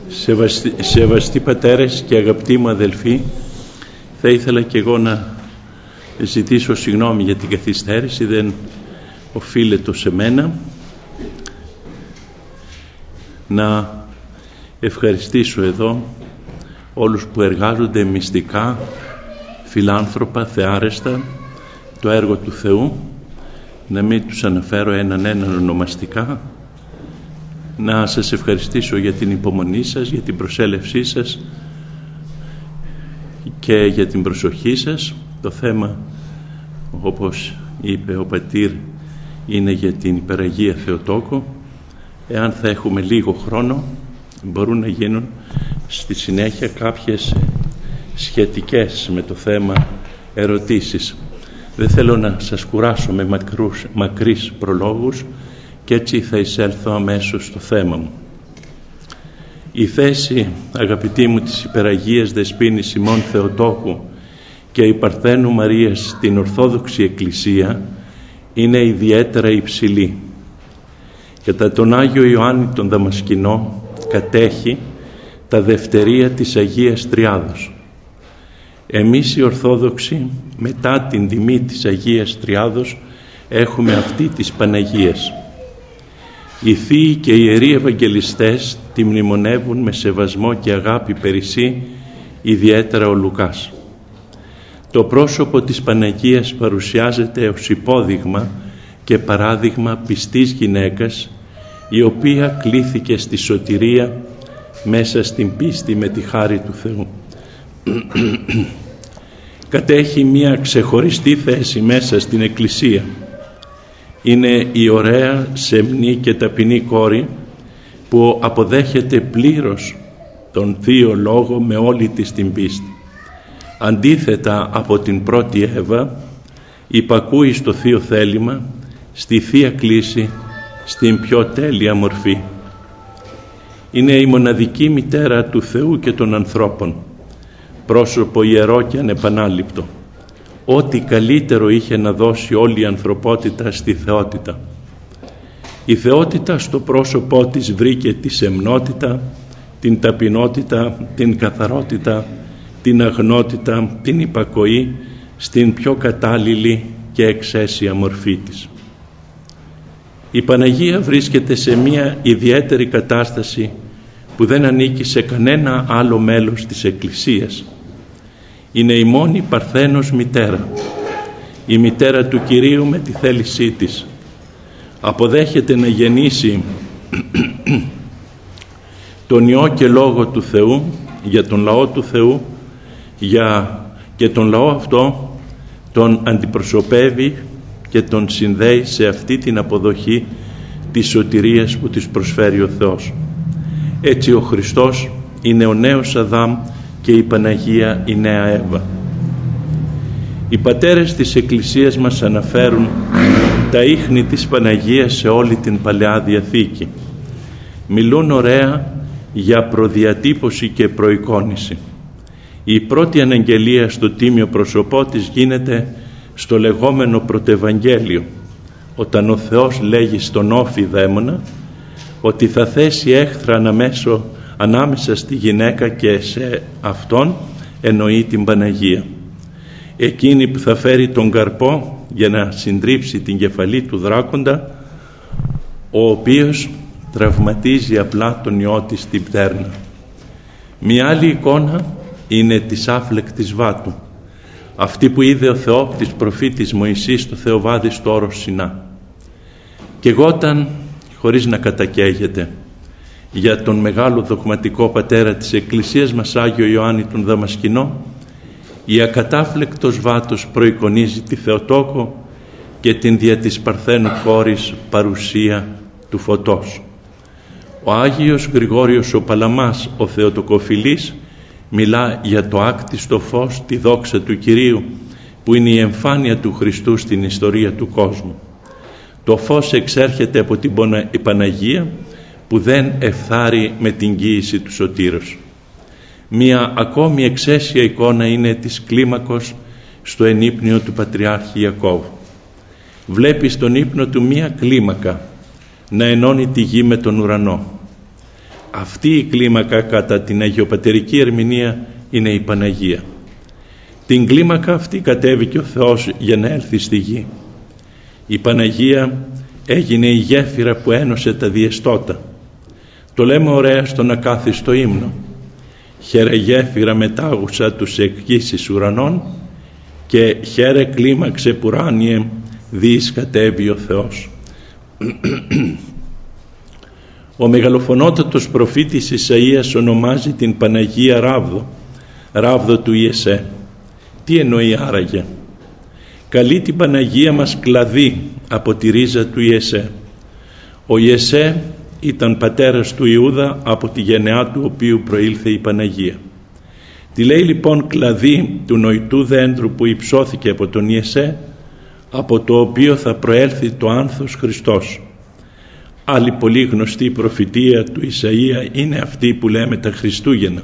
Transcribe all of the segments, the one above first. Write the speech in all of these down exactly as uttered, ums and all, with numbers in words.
Σεβαστοί, σεβαστοί πατέρες και αγαπητοί μου αδελφοί, θα ήθελα και εγώ να ζητήσω συγγνώμη για την καθυστέρηση, δεν οφείλεται σε μένα. Να ευχαριστήσω εδώ όλους που εργάζονται μυστικά, φιλάνθρωπα, θεάρεστα το έργο του Θεού, να μην τους αναφέρω έναν έναν ονομαστικά. Να σας ευχαριστήσω για την υπομονή σας, για την προσέλευσή σας και για την προσοχή σας. Το θέμα, όπως είπε ο πατήρ, είναι για την Υπεραγία Θεοτόκο. Εάν θα έχουμε λίγο χρόνο, μπορούν να γίνουν στη συνέχεια κάποιες σχετικές με το θέμα ερωτήσεις. Δεν θέλω να σας κουράσω με μακρούς, μακρύς προλόγους και έτσι θα εισέλθω αμέσως στο θέμα μου. Η θέση, αγαπητοί μου, της Υπεραγίας Δεσποίνης ημών Θεοτόκου και η Παρθένου Μαρίας στην Ορθόδοξη Εκκλησία είναι ιδιαίτερα υψηλή. Κατά τον Άγιο Ιωάννη τον Δαμασκηνό κατέχει τα δευτερία της Αγίας Τριάδος. Εμείς οι Ορθόδοξοι, μετά την τιμή της Αγίας Τριάδος, έχουμε αυτή της Παναγίας. Οι Θείοι και οι Ιεροί Ευαγγελιστές τη μνημονεύουν με σεβασμό και αγάπη περισσή, ιδιαίτερα ο Λουκάς. Το πρόσωπο της Παναγίας παρουσιάζεται ως υπόδειγμα και παράδειγμα πιστής γυναίκας, η οποία κλήθηκε στη σωτηρία μέσα στην πίστη με τη χάρη του Θεού. Κατέχει μια ξεχωριστή θέση μέσα στην Εκκλησία. Είναι η ωραία, σεμνή και ταπεινή κόρη που αποδέχεται πλήρως τον Θείο Λόγο με όλη της την πίστη. Αντίθετα από την πρώτη Εύα, υπακούει στο Θείο Θέλημα, στη Θεία Κλήση, στην πιο τέλεια μορφή. Είναι η μοναδική μητέρα του Θεού και των ανθρώπων, πρόσωπο ιερό και ανεπανάληπτο. Ό,τι καλύτερο είχε να δώσει όλη η ανθρωπότητα στη θεότητα. Η θεότητα στο πρόσωπό της βρήκε τη σεμνότητα, την ταπεινότητα, την καθαρότητα, την αγνότητα, την υπακοή στην πιο κατάλληλη και εξαίσια μορφή της. Η Παναγία βρίσκεται σε μια ιδιαίτερη κατάσταση που δεν ανήκει σε κανένα άλλο μέλος της Εκκλησίας. Είναι η μόνη παρθένος μητέρα, η μητέρα του Κυρίου με τη θέλησή της. Αποδέχεται να γεννήσει τον Υιό και Λόγο του Θεού για τον λαό του Θεού, για και τον λαό αυτό τον αντιπροσωπεύει και τον συνδέει σε αυτή την αποδοχή της σωτηρίας που της προσφέρει ο Θεός. Έτσι ο Χριστός είναι ο νέος Αδάμ και η Παναγία η νέα Εύα. Οι πατέρες της Εκκλησίας μας αναφέρουν τα ίχνη της Παναγίας σε όλη την Παλαιά Διαθήκη. Μιλούν ωραία για προδιατύπωση και προεικόνηση. Η πρώτη αναγγελία στο τίμιο πρόσωπό της γίνεται στο λεγόμενο Πρωτευαγγέλιο, όταν ο Θεός λέγει στον Όφη δαίμονα ότι θα θέσει έχθρα αναμέσω, ανάμεσα στη γυναίκα και σε αυτόν, εννοεί την Παναγία. Εκείνη που θα φέρει τον καρπό για να συντρίψει την κεφαλή του δράκοντα, ο οποίος τραυματίζει απλά τον Υιό της στην πτέρνα. Μια άλλη εικόνα είναι της άφλεκτης βάτου, αυτή που είδε ο θεόπτης προφήτης Μωυσής στο Θεοβάδι στο όρος Σινά. Και γόταν, χωρίς να κατακαίγεται, για τον μεγάλο δογματικό πατέρα της Εκκλησίας μας, Άγιο Ιωάννη τον Δαμασκηνό, η ακατάφλεκτος βάτος προεικονίζει τη Θεοτόκο και την δια της Παρθένου κόρης παρουσία του φωτός. Ο Άγιος Γρηγόριος ο Παλαμάς, ο Θεοτοκοφιλής, μιλά για το άκτιστο φως, τη δόξα του Κυρίου, που είναι η εμφάνεια του Χριστού στην ιστορία του κόσμου. Το φως εξέρχεται από την Παναγία, που δεν εφθάρει με την κοίηση του Σωτήρος. Μία ακόμη εξαίσια εικόνα είναι της κλίμακος στο ενύπνιο του Πατριάρχη Ιακώβ. Βλέπει στον ύπνο του μία κλίμακα να ενώνει τη γη με τον ουρανό. αυτή η κλίμακα κατά την αγιοπατερική ερμηνεία είναι η Παναγία. Την κλίμακα αυτή κατέβηκε ο Θεός για να έλθει στη γη. Η Παναγία έγινε η γέφυρα που ένωσε τα διεστώτα. Το λέμε ωραία στον ακάθιστο ύμνο. Χαίρε γέφυρα μετάγουσα τους εκγύσεις ουρανών και χαίρε κλίμαξε πουράνιε δις κατέβει ο Θεός. Ο μεγαλοφωνότατος προφήτης Ισαΐας ονομάζει την Παναγία Ράβδο, Ράβδο του Ιεσέ. Τι εννοεί άραγε? Καλεί την Παναγία μας κλαδί από τη ρίζα του Ιεσέ. Ο Ιεσέ ήταν πατέρας του Ιούδα, από τη γενεά του οποίου προήλθε η Παναγία. Τη λέει λοιπόν κλαδί του νοητού δέντρου που υψώθηκε από τον Ιεσέ, από το οποίο θα προέλθει το άνθος Χριστός. Άλλη πολύ γνωστή προφητεία του Ισαΐα είναι αυτή που λέμε τα Χριστούγεννα.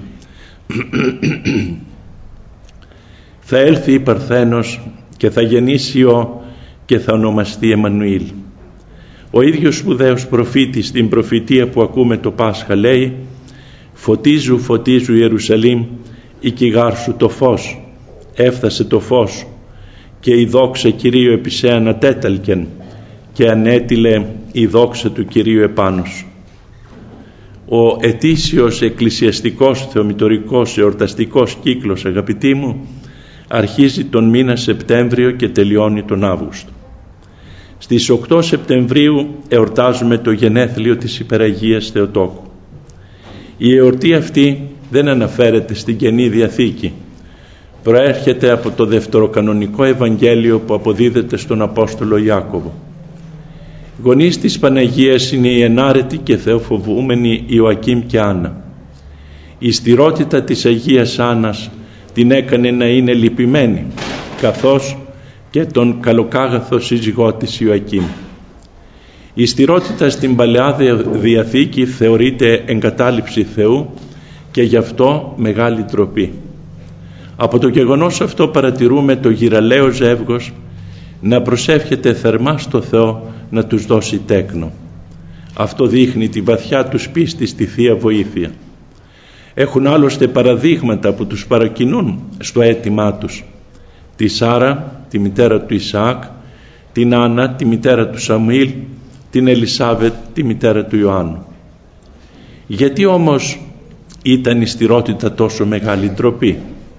Θα έλθει η Παρθένος και θα γεννήσει ο και θα ονομαστεί Εμμανουήλ. Ο ίδιος σπουδαίος προφήτης στην προφητεία που ακούμε το Πάσχα λέει: «Φωτίζου, φωτίζου Ιερουσαλήμ, η κιγάρ σου το φως, έφτασε το φως και η δόξα Κυρίου επί σε ανατέταλκεν και ανέτειλε η δόξα του Κυρίου επάνω σου». Ο ετήσιος εκκλησιαστικός θεομητορικός εορταστικός κύκλος, αγαπητοί μου, αρχίζει τον μήνα Σεπτέμβριο και τελειώνει τον Αύγουστο. Στις οκτώ Σεπτεμβρίου εορτάζουμε το γενέθλιο της Υπεραγίας Θεοτόκου. Η εορτή αυτή δεν αναφέρεται στην Καινή Διαθήκη. Προέρχεται από το δευτεροκανονικό Ευαγγέλιο που αποδίδεται στον Απόστολο Ιάκωβο. Γονείς της Παναγίας είναι η ενάρετη και θεοφοβούμενη Ιωακήμ και Άννα. Η στηρότητα της Αγίας Άννας την έκανε να είναι λυπημένη, καθώς και τον καλοκάγαθο σύζυγό της Ιωακήμ. Η στηρότητα στην Παλαιά Διαθήκη θεωρείται εγκατάλειψη Θεού και γι' αυτό μεγάλη ντροπή. Από το γεγονός αυτό παρατηρούμε το γυραλαίο ζεύγος να προσεύχεται θερμά στο Θεό να τους δώσει τέκνο. Αυτό δείχνει τη βαθιά τους πίστη στη Θεία Βοήθεια. Έχουν άλλωστε παραδείγματα που τους παρακινούν στο αίτημά τους. Τη Σάρα, τη μητέρα του Ισαάκ, την Άννα, τη μητέρα του Σαμουήλ, την Ελισάβετ, τη μητέρα του Ιωάννου. Γιατί όμως ήταν η στηρότητα τόσο μεγάλη ντροπή?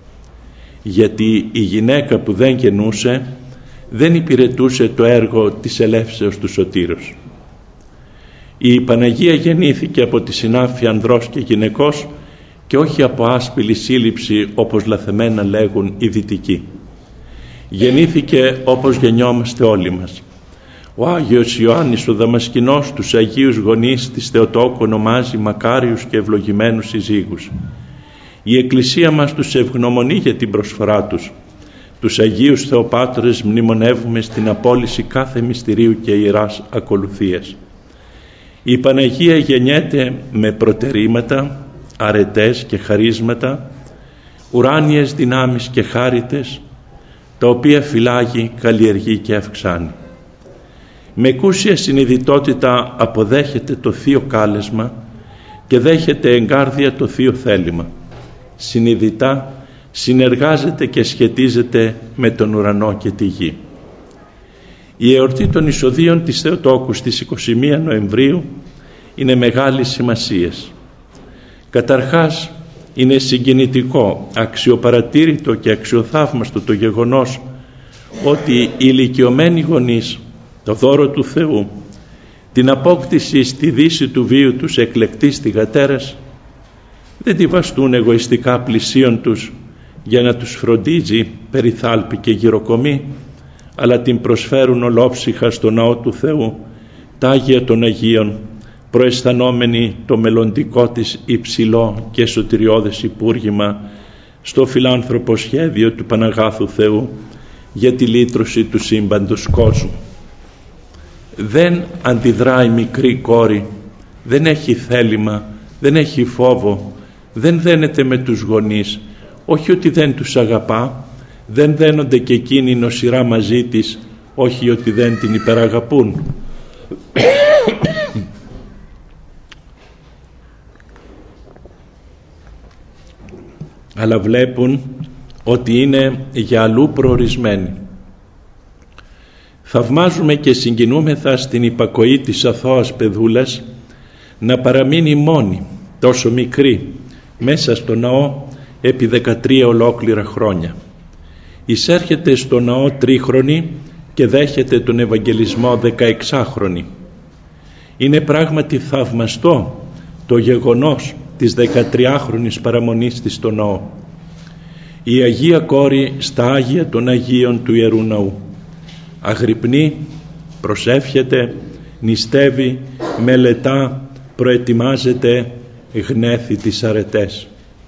Γιατί η γυναίκα που δεν γεννούσε δεν υπηρετούσε το έργο της ελεύσεως του Σωτήρος. Η Παναγία γεννήθηκε από τη συνάφη ανδρός και γυναικός και όχι από άσπηλη σύλληψη όπως λαθεμένα λέγουν οι δυτικοί. Γεννήθηκε όπως γεννιόμαστε όλοι μας. Ο Άγιος Ιωάννης ο Δαμασκηνός τους Αγίους Γονείς της Θεοτόκου ονομάζει μακάριους και ευλογημένους συζύγους. Η Εκκλησία μας τους ευγνωμονεί για την προσφορά τους. Τους Αγίους Θεοπάτρες μνημονεύουμε στην απόλυση κάθε μυστηρίου και ιεράς ακολουθίας. Η Παναγία γεννιέται με προτερήματα, αρετές και χαρίσματα, ουράνιες δυνάμεις και χάριτες, τα οποία φυλάγει, καλλιεργεί και αυξάνει. Με εκούσια συνειδητότητα αποδέχεται το θείο κάλεσμα και δέχεται εγκάρδια το θείο θέλημα. Συνειδητά συνεργάζεται και σχετίζεται με τον ουρανό και τη γη. Η εορτή των εισοδείων της Θεοτόκου στις είκοσι μία Νοεμβρίου είναι μεγάλης σημασίας. Καταρχάς είναι συγκινητικό, αξιοπαρατήρητο και αξιοθαύμαστο το γεγονός ότι οι ηλικιωμένοι γονείς το δώρο του Θεού, την απόκτηση στη δύση του βίου τους εκλεκτής θυγατέρας, δεν τη βαστούν εγωιστικά πλησίον τους για να τους φροντίζει περιθάλπη και γυροκομεί, αλλά την προσφέρουν ολόψυχα στο ναό του Θεού, τα Άγια των Αγίων, προαισθανόμενοι το μελλοντικό της υψηλό και σωτηριώδες υπούργημα στο φιλάνθρωπο σχέδιο του Παναγάθου Θεού για τη λύτρωση του σύμπαντος κόσμου. Δεν αντιδρά η μικρή κόρη, δεν έχει θέλημα, δεν έχει φόβο, δεν δένεται με τους γονείς, όχι ότι δεν τους αγαπά, δεν δένονται και εκείνοι νοσηρά μαζί της, όχι ότι δεν την υπεραγαπούν. αλλά βλέπουν ότι είναι για αλλού προορισμένοι. Θαυμάζουμε και συγκινούμεθα στην υπακοή της αθώας παιδούλας να παραμείνει μόνη, τόσο μικρή, μέσα στο ναό επί δεκατρία ολόκληρα χρόνια. Εισέρχεται στο ναό τρίχρονη και δέχεται τον Ευαγγελισμό δεκαεξάχρονη. Είναι πράγματι θαυμαστό το γεγονός της δεκατριάχρονης παραμονής της στο ναό. Η Αγία Κόρη στα Άγια των Αγίων του Ιερού Ναού αγρυπνεί, προσεύχεται, νηστεύει, μελετά, προετοιμάζεται, γνέθει τις αρετές.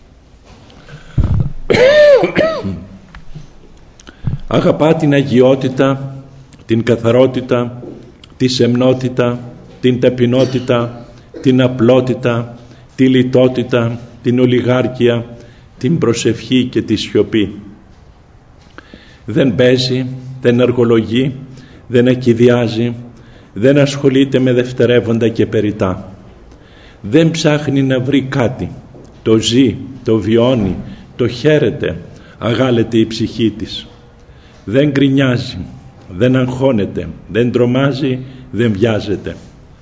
Αγαπά την αγιότητα, την καθαρότητα, τη σεμνότητα, την ταπεινότητα, την απλότητα, τη λιτότητα, την ολιγάρκεια, την προσευχή και τη σιωπή. Δεν παίζει, δεν αργολογεί, δεν ακηδιάζει, δεν ασχολείται με δευτερεύοντα και περιτά. Δεν ψάχνει να βρει κάτι. Το ζει, το βιώνει, το χαίρεται, αγάλεται η ψυχή της. Δεν γκρινιάζει, δεν αγχώνεται, δεν τρομάζει, δεν βιάζεται.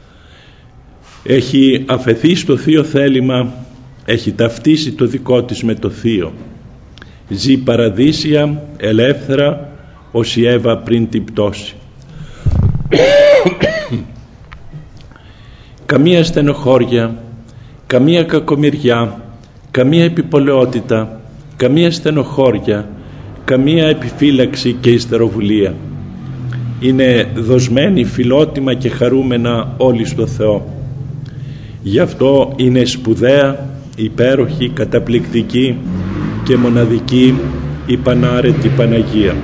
Έχει αφαιθεί στο Θείο θέλημα, έχει ταυτίσει το δικό της με το Θείο. Ζει παραδείσια, ελεύθερα, ως η Εύα πριν την πτώση. Καμία στενοχώρια, καμία κακομοιριά, καμία επιπολαιότητα, καμία στενοχώρια, καμία επιφύλαξη και υστεροβουλία. Είναι δοσμένοι φιλότιμα και χαρούμενα όλοι στο Θεό. Γι' αυτό είναι σπουδαία, υπέροχη, καταπληκτική και μοναδική η πανάρετη Παναγία.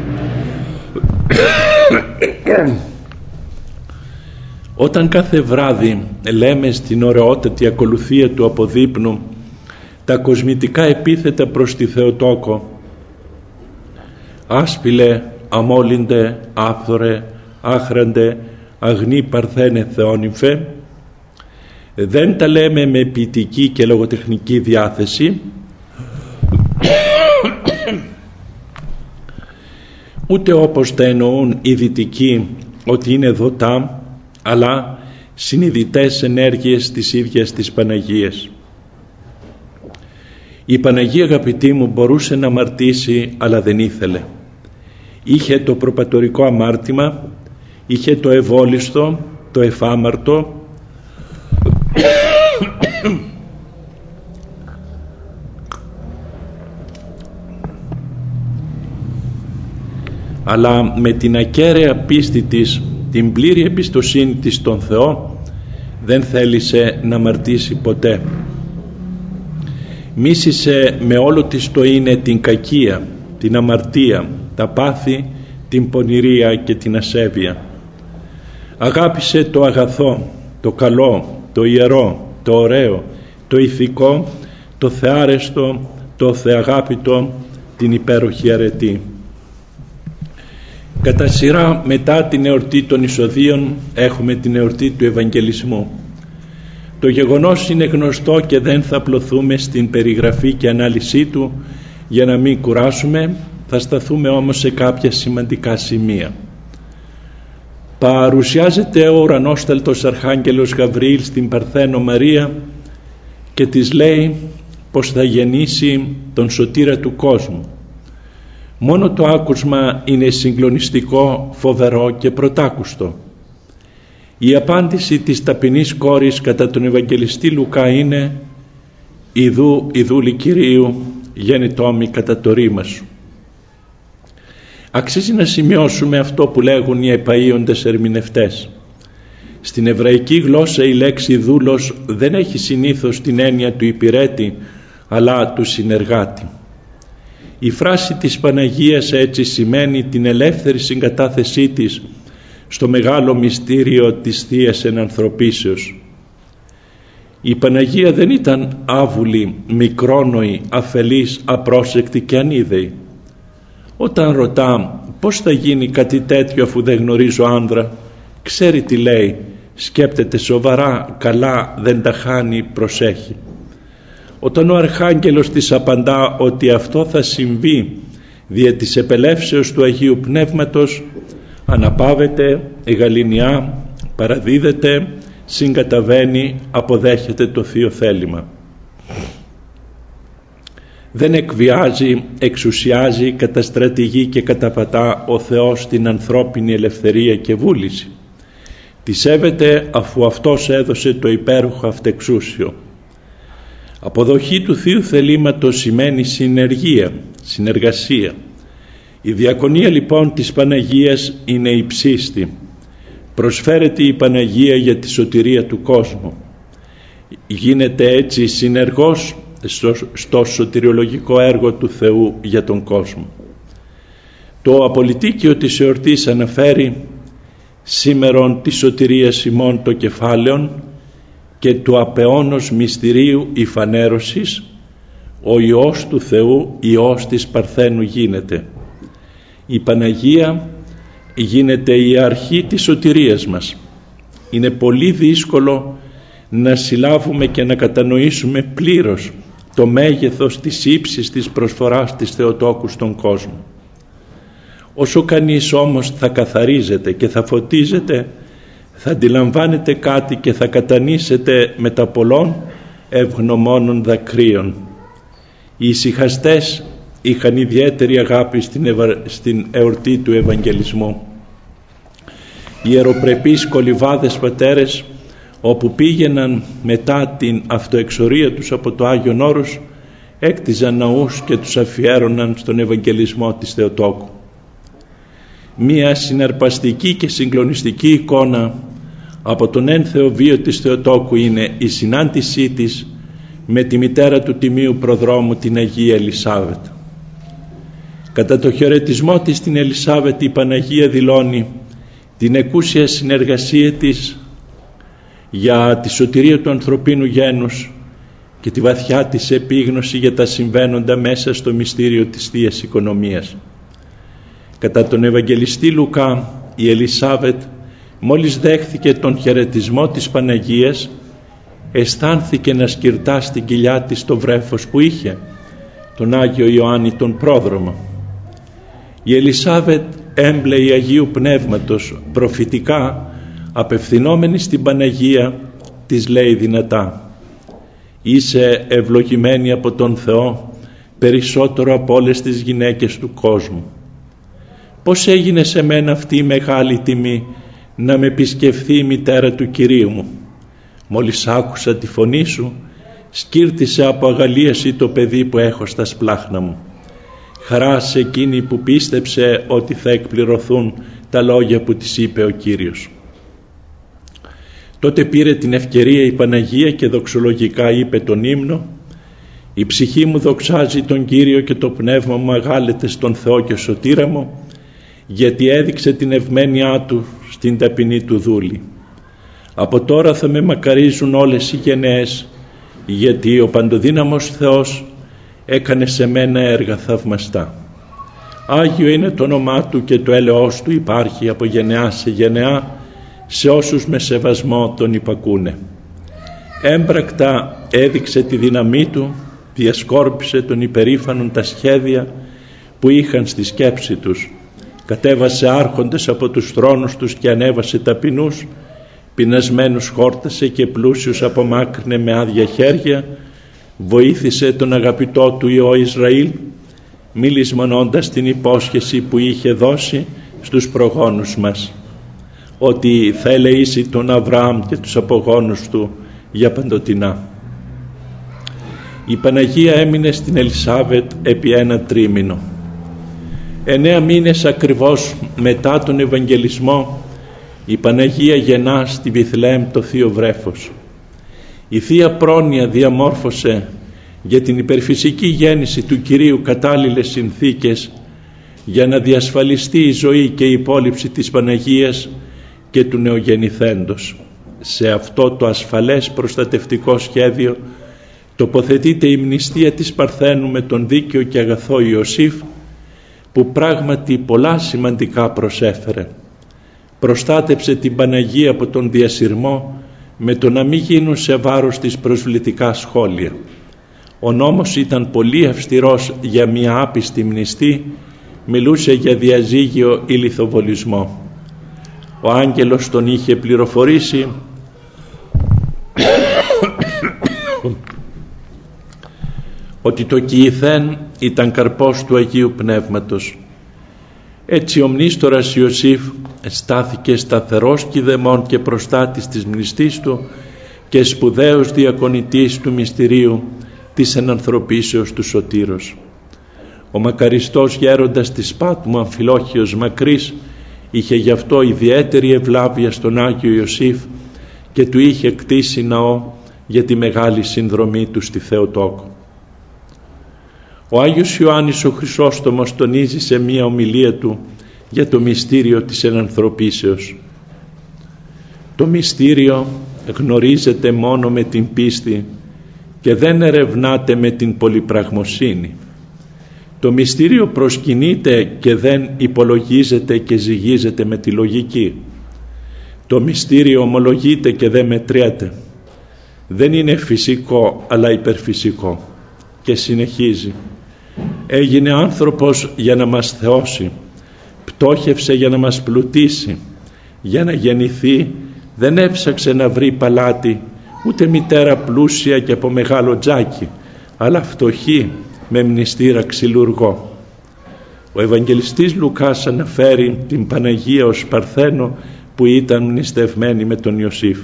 Όταν κάθε βράδυ λέμε στην ωραιότατη ακολουθία του αποδείπνου τα κοσμητικά επίθετα προς τη Θεοτόκο, άσπηλε, αμόλυντε, άφθορε, άχραντε, αγνή παρθένε θεόνυμφε, δεν τα λέμε με ποιητική και λογοτεχνική διάθεση, ούτε όπως τα εννοούν οι δυτικοί ότι είναι δοτά, αλλά συνειδητές ενέργειες της ίδιας της Παναγίας. Η Παναγία, αγαπητοί μου, μπορούσε να αμαρτήσει, αλλά δεν ήθελε. Είχε το προπατορικό αμάρτημα, είχε το ευόλιστο, το εφάμαρτο, αλλά με την ακέραια πίστη της, την πλήρη εμπιστοσύνη της στον Θεό, δεν θέλησε να αμαρτήσει ποτέ. Μίσησε με όλο της το είναι την κακία, την αμαρτία, τα πάθη, την πονηρία και την ασέβεια. Αγάπησε το αγαθό, το καλό, το ιερό, το ωραίο, το ηθικό, το θεάρεστο, το θεαγάπητο, την υπέροχη αρετή. Κατά σειρά μετά την εορτή των εισοδείων έχουμε την εορτή του Ευαγγελισμού. Το γεγονός είναι γνωστό και δεν θα απλωθούμε στην περιγραφή και ανάλυση του για να μην κουράσουμε, θα σταθούμε όμως σε κάποια σημαντικά σημεία. Παρουσιάζεται ο ουρανόσταλτος Αρχάγγελος Γαβριήλ στην Παρθένο Μαρία και της λέει πως θα γεννήσει τον σωτήρα του κόσμου. Μόνο το άκουσμα είναι συγκλονιστικό, φοβερό και πρωτάκουστο. Η απάντηση της ταπεινής κόρης κατά τον Ευαγγελιστή Λουκά είναι «Ιδού, Ιδούλη Κυρίου, γέννητόμη κατά το ρήμα σου». Αξίζει να σημειώσουμε αυτό που λέγουν οι επαΐοντες ερμηνευτές. Στην εβραϊκή γλώσσα η λέξη δούλος δεν έχει συνήθως την έννοια του υπηρέτη, αλλά του συνεργάτη. Η φράση της Παναγίας έτσι σημαίνει την ελεύθερη συγκατάθεσή της στο μεγάλο μυστήριο της Θείας Ενανθρωπίσεως. Η Παναγία δεν ήταν άβουλη, μικρόνοη, αφελής, απρόσεκτη και ανίδεη. Όταν ρωτά πώς θα γίνει κάτι τέτοιο αφού δεν γνωρίζω άνδρα, ξέρει τι λέει, σκέπτεται σοβαρά, καλά, δεν τα χάνει, προσέχει. Όταν ο Αρχάγγελος της απαντά ότι αυτό θα συμβεί δια της επελεύσεως του Αγίου Πνεύματος, αναπαύεται, εγαληνιά, παραδίδεται, συγκαταβαίνει, αποδέχεται το Θείο θέλημα. Δεν εκβιάζει, εξουσιάζει, καταστρατηγεί και καταπατά ο Θεός την ανθρώπινη ελευθερία και βούληση. Τη σέβεται αφού Αυτός έδωσε το υπέροχο αυτεξούσιο. Αποδοχή του Θείου θελήματος σημαίνει συνεργία, συνεργασία. Η διακονία λοιπόν της Παναγίας είναι υψίστη. Προσφέρεται η Παναγία για τη σωτηρία του κόσμου. Γίνεται έτσι συνεργός στο, στο σωτηριολογικό έργο του Θεού για τον κόσμο. Το απολυτίκιο της εορτής αναφέρει σήμερον τη σωτηρίας ημών το κεφάλαιον και του απεώνος μυστηρίου η φανέρωσης, ο Υιός του Θεού, Υιός της Παρθένου γίνεται. Η Παναγία γίνεται η αρχή της σωτηρίας μας. Είναι πολύ δύσκολο να συλλάβουμε και να κατανοήσουμε πλήρως το μέγεθος της ύψης της προσφοράς της Θεοτόκου στον κόσμο. Όσο κανείς όμως θα καθαρίζεται και θα φωτίζεται, θα αντιλαμβάνεται κάτι και θα κατανήσεται με τα πολλών ευγνωμόνων δακρύων. Οι ησυχαστές είχαν ιδιαίτερη αγάπη στην, ευα... στην εορτή του Ευαγγελισμού. Οι ιεροπρεπείς κολυβάδες πατέρες, όπου πήγαιναν μετά την αυτοεξορία τους από το Άγιον Όρος, έκτιζαν ναούς και τους αφιέρωναν στον Ευαγγελισμό της Θεοτόκου. Μία συναρπαστική και συγκλονιστική εικόνα από τον ένθεο βίο της Θεοτόκου είναι η συνάντησή της με τη μητέρα του Τιμίου Προδρόμου, την Αγία Ελισάβετ. Κατά το χαιρετισμό της στην Ελισάβετ, η Παναγία δηλώνει την εκούσια συνεργασία της για τη σωτηρία του ανθρωπίνου γένους και τη βαθιά της επίγνωση για τα συμβαίνοντα μέσα στο μυστήριο της Θείας Οικονομίας. Κατά τον Ευαγγελιστή Λουκά, η Ελισάβετ μόλις δέχθηκε τον χαιρετισμό της Παναγίας, αισθάνθηκε να σκυρτά στην κοιλιά της το βρέφος που είχε, τον Άγιο Ιωάννη τον Πρόδρομο. Η Ελισάβετ, έμπλεη Αγίου Πνεύματος, προφητικά απευθυνόμενη στην Παναγία, της λέει δυνατά: «Είσαι ευλογημένη από τον Θεό περισσότερο από όλες τις γυναίκες του κόσμου. Πώς έγινε σε μένα αυτή η μεγάλη τιμή να με επισκεφθεί η μητέρα του Κυρίου μου. Μόλις άκουσα τη φωνή σου, σκύρτησε από αγαλίαση το παιδί που έχω στα σπλάχνα μου. Χαρά σε εκείνη που πίστεψε ότι θα εκπληρωθούν τα λόγια που της είπε ο Κύριος». Τότε πήρε την ευκαιρία η Παναγία και δοξολογικά είπε τον ύμνο: «Η ψυχή μου δοξάζει τον Κύριο και το πνεύμα μου αγάλεται στον Θεό και σωτήρα μου, γιατί έδειξε την ευμένειά Του στην ταπεινή Του δούλη. Από τώρα θα με μακαρίζουν όλες οι γενναίες, γιατί ο παντοδύναμος Θεός έκανε σε μένα έργα θαυμαστά. Άγιο είναι το όνομά Του και το έλεος Του υπάρχει από γενεά σε γενεά σε όσους με σεβασμό Τον υπακούνε. Έμπρακτα έδειξε τη δύναμή Του, διασκόρπισε των υπερήφανων τα σχέδια που είχαν στη σκέψη τους, κατέβασε άρχοντες από τους θρόνους τους και ανέβασε ταπεινούς, πεινασμένους χόρτασε και πλούσιους απομάκρυνε με άδεια χέρια, βοήθησε τον αγαπητό Του Υιό Ισραήλ, μη λησμονώντας την υπόσχεση που είχε δώσει στους προγόνους μας, ότι θα ελεήσει τον Αβραάμ και τους απογόνους του για παντοτινά. Η Παναγία έμεινε στην Ελισάβετ επί ένα τρίμηνο. Εννέα μήνες ακριβώς μετά τον Ευαγγελισμό, η Παναγία γεννά στη Βιθλεέμ το Θείο Βρέφος. Η Θεία Πρόνοια διαμόρφωσε για την υπερφυσική γέννηση του Κυρίου κατάλληλες συνθήκες για να διασφαλιστεί η ζωή και η υπόλοιψη της Παναγίας και του νεογεννηθέντος. Σε αυτό το ασφαλές προστατευτικό σχέδιο τοποθετείται η μνηστεία της Παρθένου με τον δίκαιο και αγαθό Ιωσήφ, που πράγματι πολλά σημαντικά προσέφερε. Προστάτεψε την Παναγία από τον διασυρμό με το να μην γίνουν σε βάρος της προσβλητικά σχόλια. Ο νόμος ήταν πολύ αυστηρός για μια άπιστη μνηστή, μιλούσε για διαζύγιο ή λιθοβολισμό. Ο άγγελος τον είχε πληροφορήσει ότι το κιηθέν ήταν καρπός του Αγίου Πνεύματος. Έτσι ο μνήστορας Ιωσήφ στάθηκε σταθερός κηδεμόν και προστάτης της μνηστής του και σπουδαίος διακονητής του μυστηρίου της ενανθρωπίσεως του Σωτήρος. Ο μακαριστός γέροντας της Πάτμου Αμφιλόχιος Μακρύς είχε γι' αυτό ιδιαίτερη ευλάβεια στον Άγιο Ιωσήφ και του είχε κτίσει ναό για τη μεγάλη συνδρομή του στη Θεοτόκο. Ο Άγιος Ιωάννης ο Χρυσόστομος τονίζει σε μία ομιλία του για το μυστήριο της ενανθρωπίσεως. Το μυστήριο γνωρίζεται μόνο με την πίστη και δεν ερευνάται με την πολυπραγμοσύνη. Το μυστήριο προσκυνείται και δεν υπολογίζεται και ζυγίζεται με τη λογική. Το μυστήριο ομολογείται και δεν μετριέται. Δεν είναι φυσικό αλλά υπερφυσικό. Και συνεχίζει: έγινε άνθρωπος για να μας θεώσει, πτώχευσε για να μας πλουτίσει, για να γεννηθεί δεν έψαξε να βρει παλάτι, ούτε μητέρα πλούσια και από μεγάλο τζάκι, αλλά φτωχή με μνηστήρα ξυλουργό. Ο Ευαγγελιστής Λουκάς αναφέρει την Παναγία ως Παρθένο που ήταν μνηστευμένη με τον Ιωσήφ.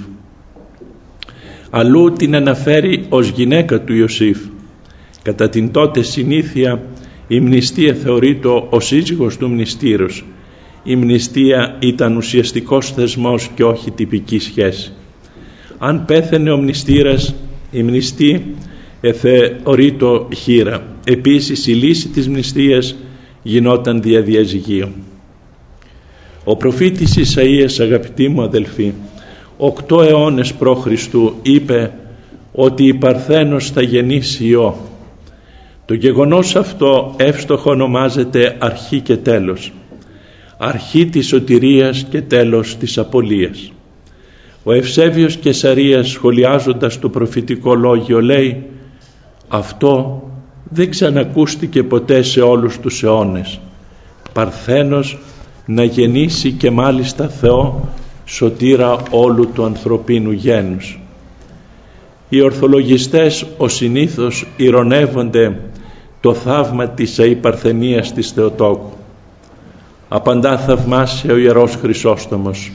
Αλλού την αναφέρει ως γυναίκα του Ιωσήφ. Κατά την τότε συνήθεια η μνηστία θεωρείται ο σύζυγος του μνηστήρος. Η μνηστία ήταν ουσιαστικός θεσμός και όχι τυπική σχέση. Αν πέθαινε ο μνηστήρας, η μνηστή θεωρείται χήρα. Επίσης η λύση της μνηστείας γινόταν δια διαζυγίου. Ο προφήτης Ισαΐας, αγαπητοί μου αδελφοί, οκτώ αιώνες π.Χ. είπε ότι η Παρθένος θα γεννήσει Υιό. Το γεγονός αυτό εύστοχο ονομάζεται αρχή και τέλος. Αρχή της σωτηρίας και τέλος της απολίας. Ο Ευσέβιος Κεσαρίας, σχολιάζοντας το προφητικό λόγιο, λέει: αυτό δεν ξανακούστηκε ποτέ σε όλους τους αιώνες. Παρθένος να γεννήσει και μάλιστα Θεό, σωτήρα όλου του ανθρωπίνου γένους. Οι ορθολογιστές ως συνήθως ειρωνεύονται το θαύμα της αϊπαρθενίας της Θεοτόκου. Απαντά θαυμάσια ο Ιερός Χρυσόστομος: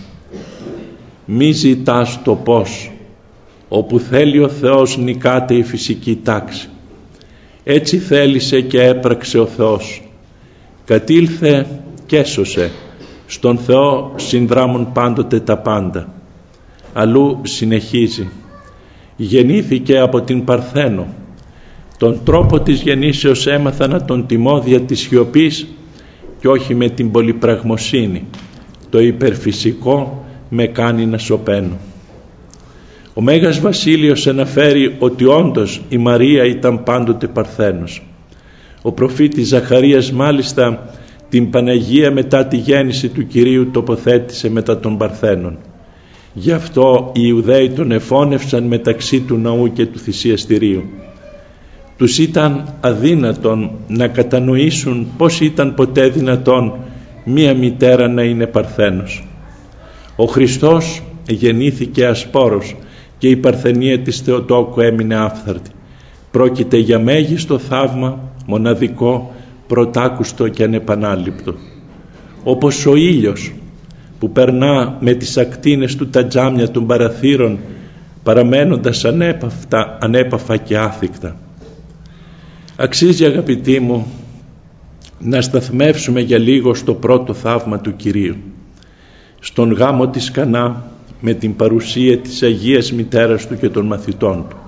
μη ζητάς το πώς, όπου θέλει ο Θεός νικάται η φυσική τάξη. Έτσι θέλησε και έπραξε ο Θεός. Κατήλθε και έσωσε. Στον Θεό συνδράμουν πάντοτε τα πάντα. Αλλού συνεχίζει: γεννήθηκε από την Παρθένο. Τον τρόπο της γεννήσεως έμαθα να τον τιμώ δια της σιωπής και όχι με την πολυπραγμοσύνη. Το υπερφυσικό με κάνει να σωπαίνω. Ο Μέγας Βασίλειος αναφέρει ότι όντως η Μαρία ήταν πάντοτε Παρθένος. Ο προφήτης Ζαχαρίας μάλιστα την Παναγία μετά τη γέννηση του Κυρίου τοποθέτησε μετά των Παρθένων. Γι' αυτό οι Ιουδαίοι τον εφώνευσαν μεταξύ του ναού και του θυσιαστηρίου. Τους ήταν αδύνατον να κατανοήσουν πώς ήταν ποτέ δυνατόν μία μητέρα να είναι Παρθένος. Ο Χριστός γεννήθηκε ασπόρος και η παρθενία της Θεοτόκου έμεινε άφθαρτη. Πρόκειται για μέγιστο θαύμα, μοναδικό, πρωτάκουστο και ανεπανάληπτο. Όπως ο ήλιος που περνά με τις ακτίνες του τα τζάμια των παραθύρων, παραμένοντας ανέπαυτα, ανέπαφα και άθικτα. Αξίζει, αγαπητοί μου, να σταθμεύσουμε για λίγο στο πρώτο θαύμα του Κυρίου, στον γάμο της Κανά με την παρουσία της Αγίας Μητέρας του και των μαθητών του.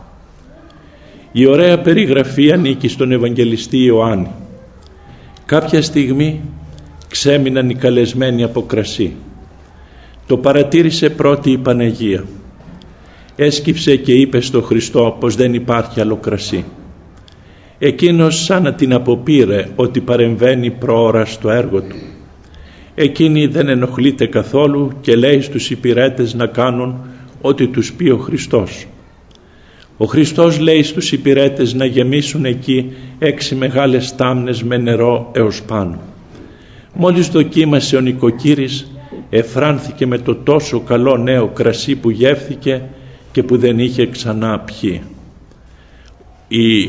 Η ωραία περιγραφή ανήκει στον Ευαγγελιστή Ιωάννη. Κάποια στιγμή ξέμειναν οι καλεσμένοι από κρασί. Το παρατήρησε πρώτη η Παναγία. Έσκυψε και είπε στο Χριστό πως δεν υπάρχει άλλο κρασί. Εκείνος σαν να την αποπήρε ότι παρεμβαίνει προώρα στο έργο του. Εκείνη δεν ενοχλείται καθόλου και λέει στους υπηρέτες να κάνουν ό,τι τους πει ο Χριστός. Ο Χριστός λέει στους υπηρέτες να γεμίσουν εκεί έξι μεγάλες τάμνες με νερό έως πάνω. Μόλις δοκίμασε ο νοικοκύρης, εφράνθηκε με το τόσο καλό νέο κρασί που γεύθηκε και που δεν είχε ξανά πιει. Η...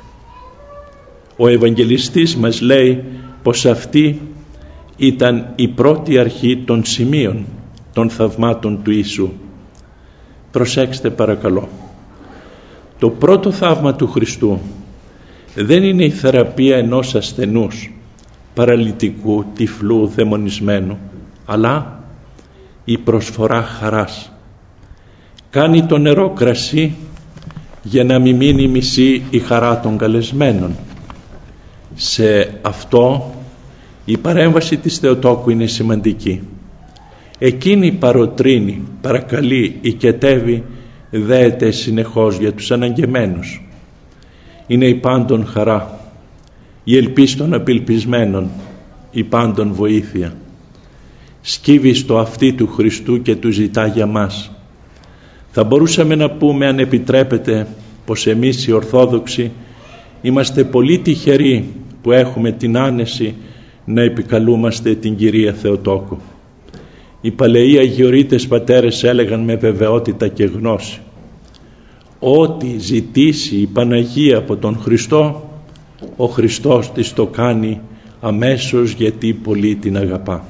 Ο Ευαγγελιστής μας λέει πως αυτή ήταν η πρώτη αρχή των σημείων των θαυμάτων του Ιησού. Προσέξτε παρακαλώ. Το πρώτο θαύμα του Χριστού δεν είναι η θεραπεία ενός ασθενούς, παραλυτικού, τυφλού, δαιμονισμένου, αλλά η προσφορά χαράς. Κάνει το νερό κρασί για να μην μείνει μισή η χαρά των καλεσμένων. Σε αυτό η παρέμβαση της Θεοτόκου είναι σημαντική. Εκείνη παροτρύνει, παρακαλεί, οικετεύει, δέεται συνεχώς για τους αναγκεμένους. Είναι η πάντων χαρά, η ελπίς των απελπισμένων, η πάντων βοήθεια. Σκύβει στο αυτί του Χριστού και του ζητά για μας. Θα μπορούσαμε να πούμε, αν επιτρέπετε, πως εμείς οι Ορθόδοξοι είμαστε πολύ τυχεροί που έχουμε την άνεση να επικαλούμαστε την Κυρία Θεοτόκου. Οι παλαιοί αγιορείτες πατέρες έλεγαν με βεβαιότητα και γνώση: ό,τι ζητήσει η Παναγία από τον Χριστό, ο Χριστός της το κάνει αμέσως, γιατί πολύ την αγαπά.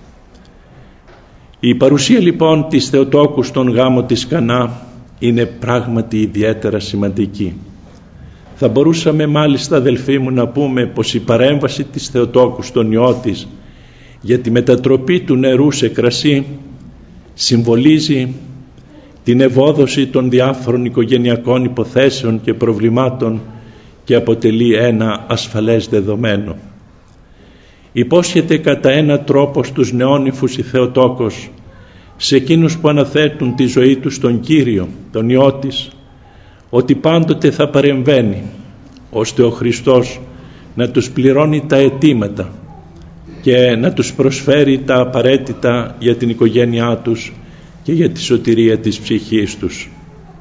Η παρουσία λοιπόν της Θεοτόκου στον γάμο της Κανά είναι πράγματι ιδιαίτερα σημαντική. Θα μπορούσαμε μάλιστα, αδελφοί μου, να πούμε πως η παρέμβαση της Θεοτόκου στον Υιό της για τη μετατροπή του νερού σε κρασί συμβολίζει την ευόδοση των διάφορων οικογενειακών υποθέσεων και προβλημάτων και αποτελεί ένα ασφαλές δεδομένο. Υπόσχεται κατά ένα τρόπο στους νεόνυφους η Θεοτόκος, σε εκείνους που αναθέτουν τη ζωή τους στον Κύριο, τον Υιό της, ότι πάντοτε θα παρεμβαίνει, ώστε ο Χριστός να τους πληρώνει τα αιτήματα και να τους προσφέρει τα απαραίτητα για την οικογένειά τους και για τη σωτηρία της ψυχής τους.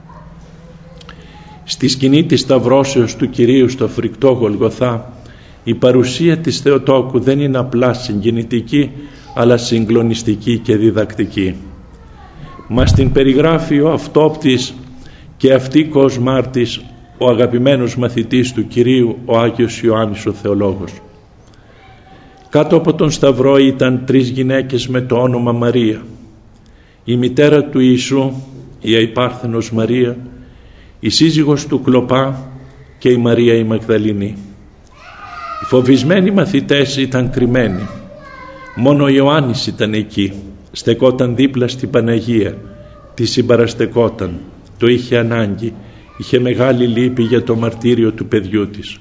Στη σκηνή της Σταυρώσεως του Κυρίου στο φρικτό Γολγοθά, η παρουσία της Θεοτόκου δεν είναι απλά συγκινητική, αλλά συγκλονιστική και διδακτική. Μας την περιγράφει ο αυτόπτης και αυτή κοσμάρτης, ο αγαπημένος μαθητής του Κυρίου, ο Άγιος Ιωάννης ο Θεολόγος. Κάτω από τον Σταυρό ήταν τρεις γυναίκες με το όνομα Μαρία: η μητέρα του Ιησού, η αϊπάρθενος Μαρία, η σύζυγος του Κλοπά και η Μαρία η Μαγδαληνή. Οι φοβισμένοι μαθητές ήταν κρυμμένοι. Μόνο ο Ιωάννης ήταν εκεί, στεκόταν δίπλα στην Παναγία, τη συμπαραστεκόταν, το είχε ανάγκη, είχε μεγάλη λύπη για το μαρτύριο του παιδιού της.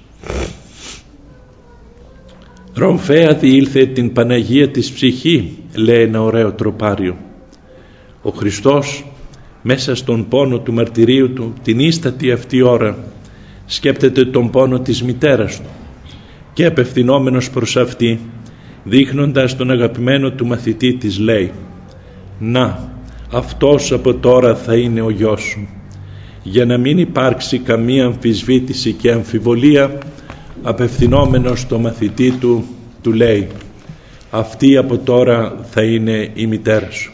«Ρομφαία διήλθε την Παναγία της ψυχή», λέει ένα ωραίο τροπάριο. Ο Χριστός μέσα στον πόνο του μαρτυρίου του, την ίστατη αυτή ώρα, σκέπτεται τον πόνο της μητέρας του και απευθυνόμενος προς αυτή, δείχνοντας τον αγαπημένο του μαθητή, της λέει: «Να, αυτός από τώρα θα είναι ο γιος σου». Για να μην υπάρξει καμία αμφισβήτηση και αμφιβολία, απευθυνόμενος στο μαθητή του, του λέει: «Αυτή από τώρα θα είναι η μητέρα σου».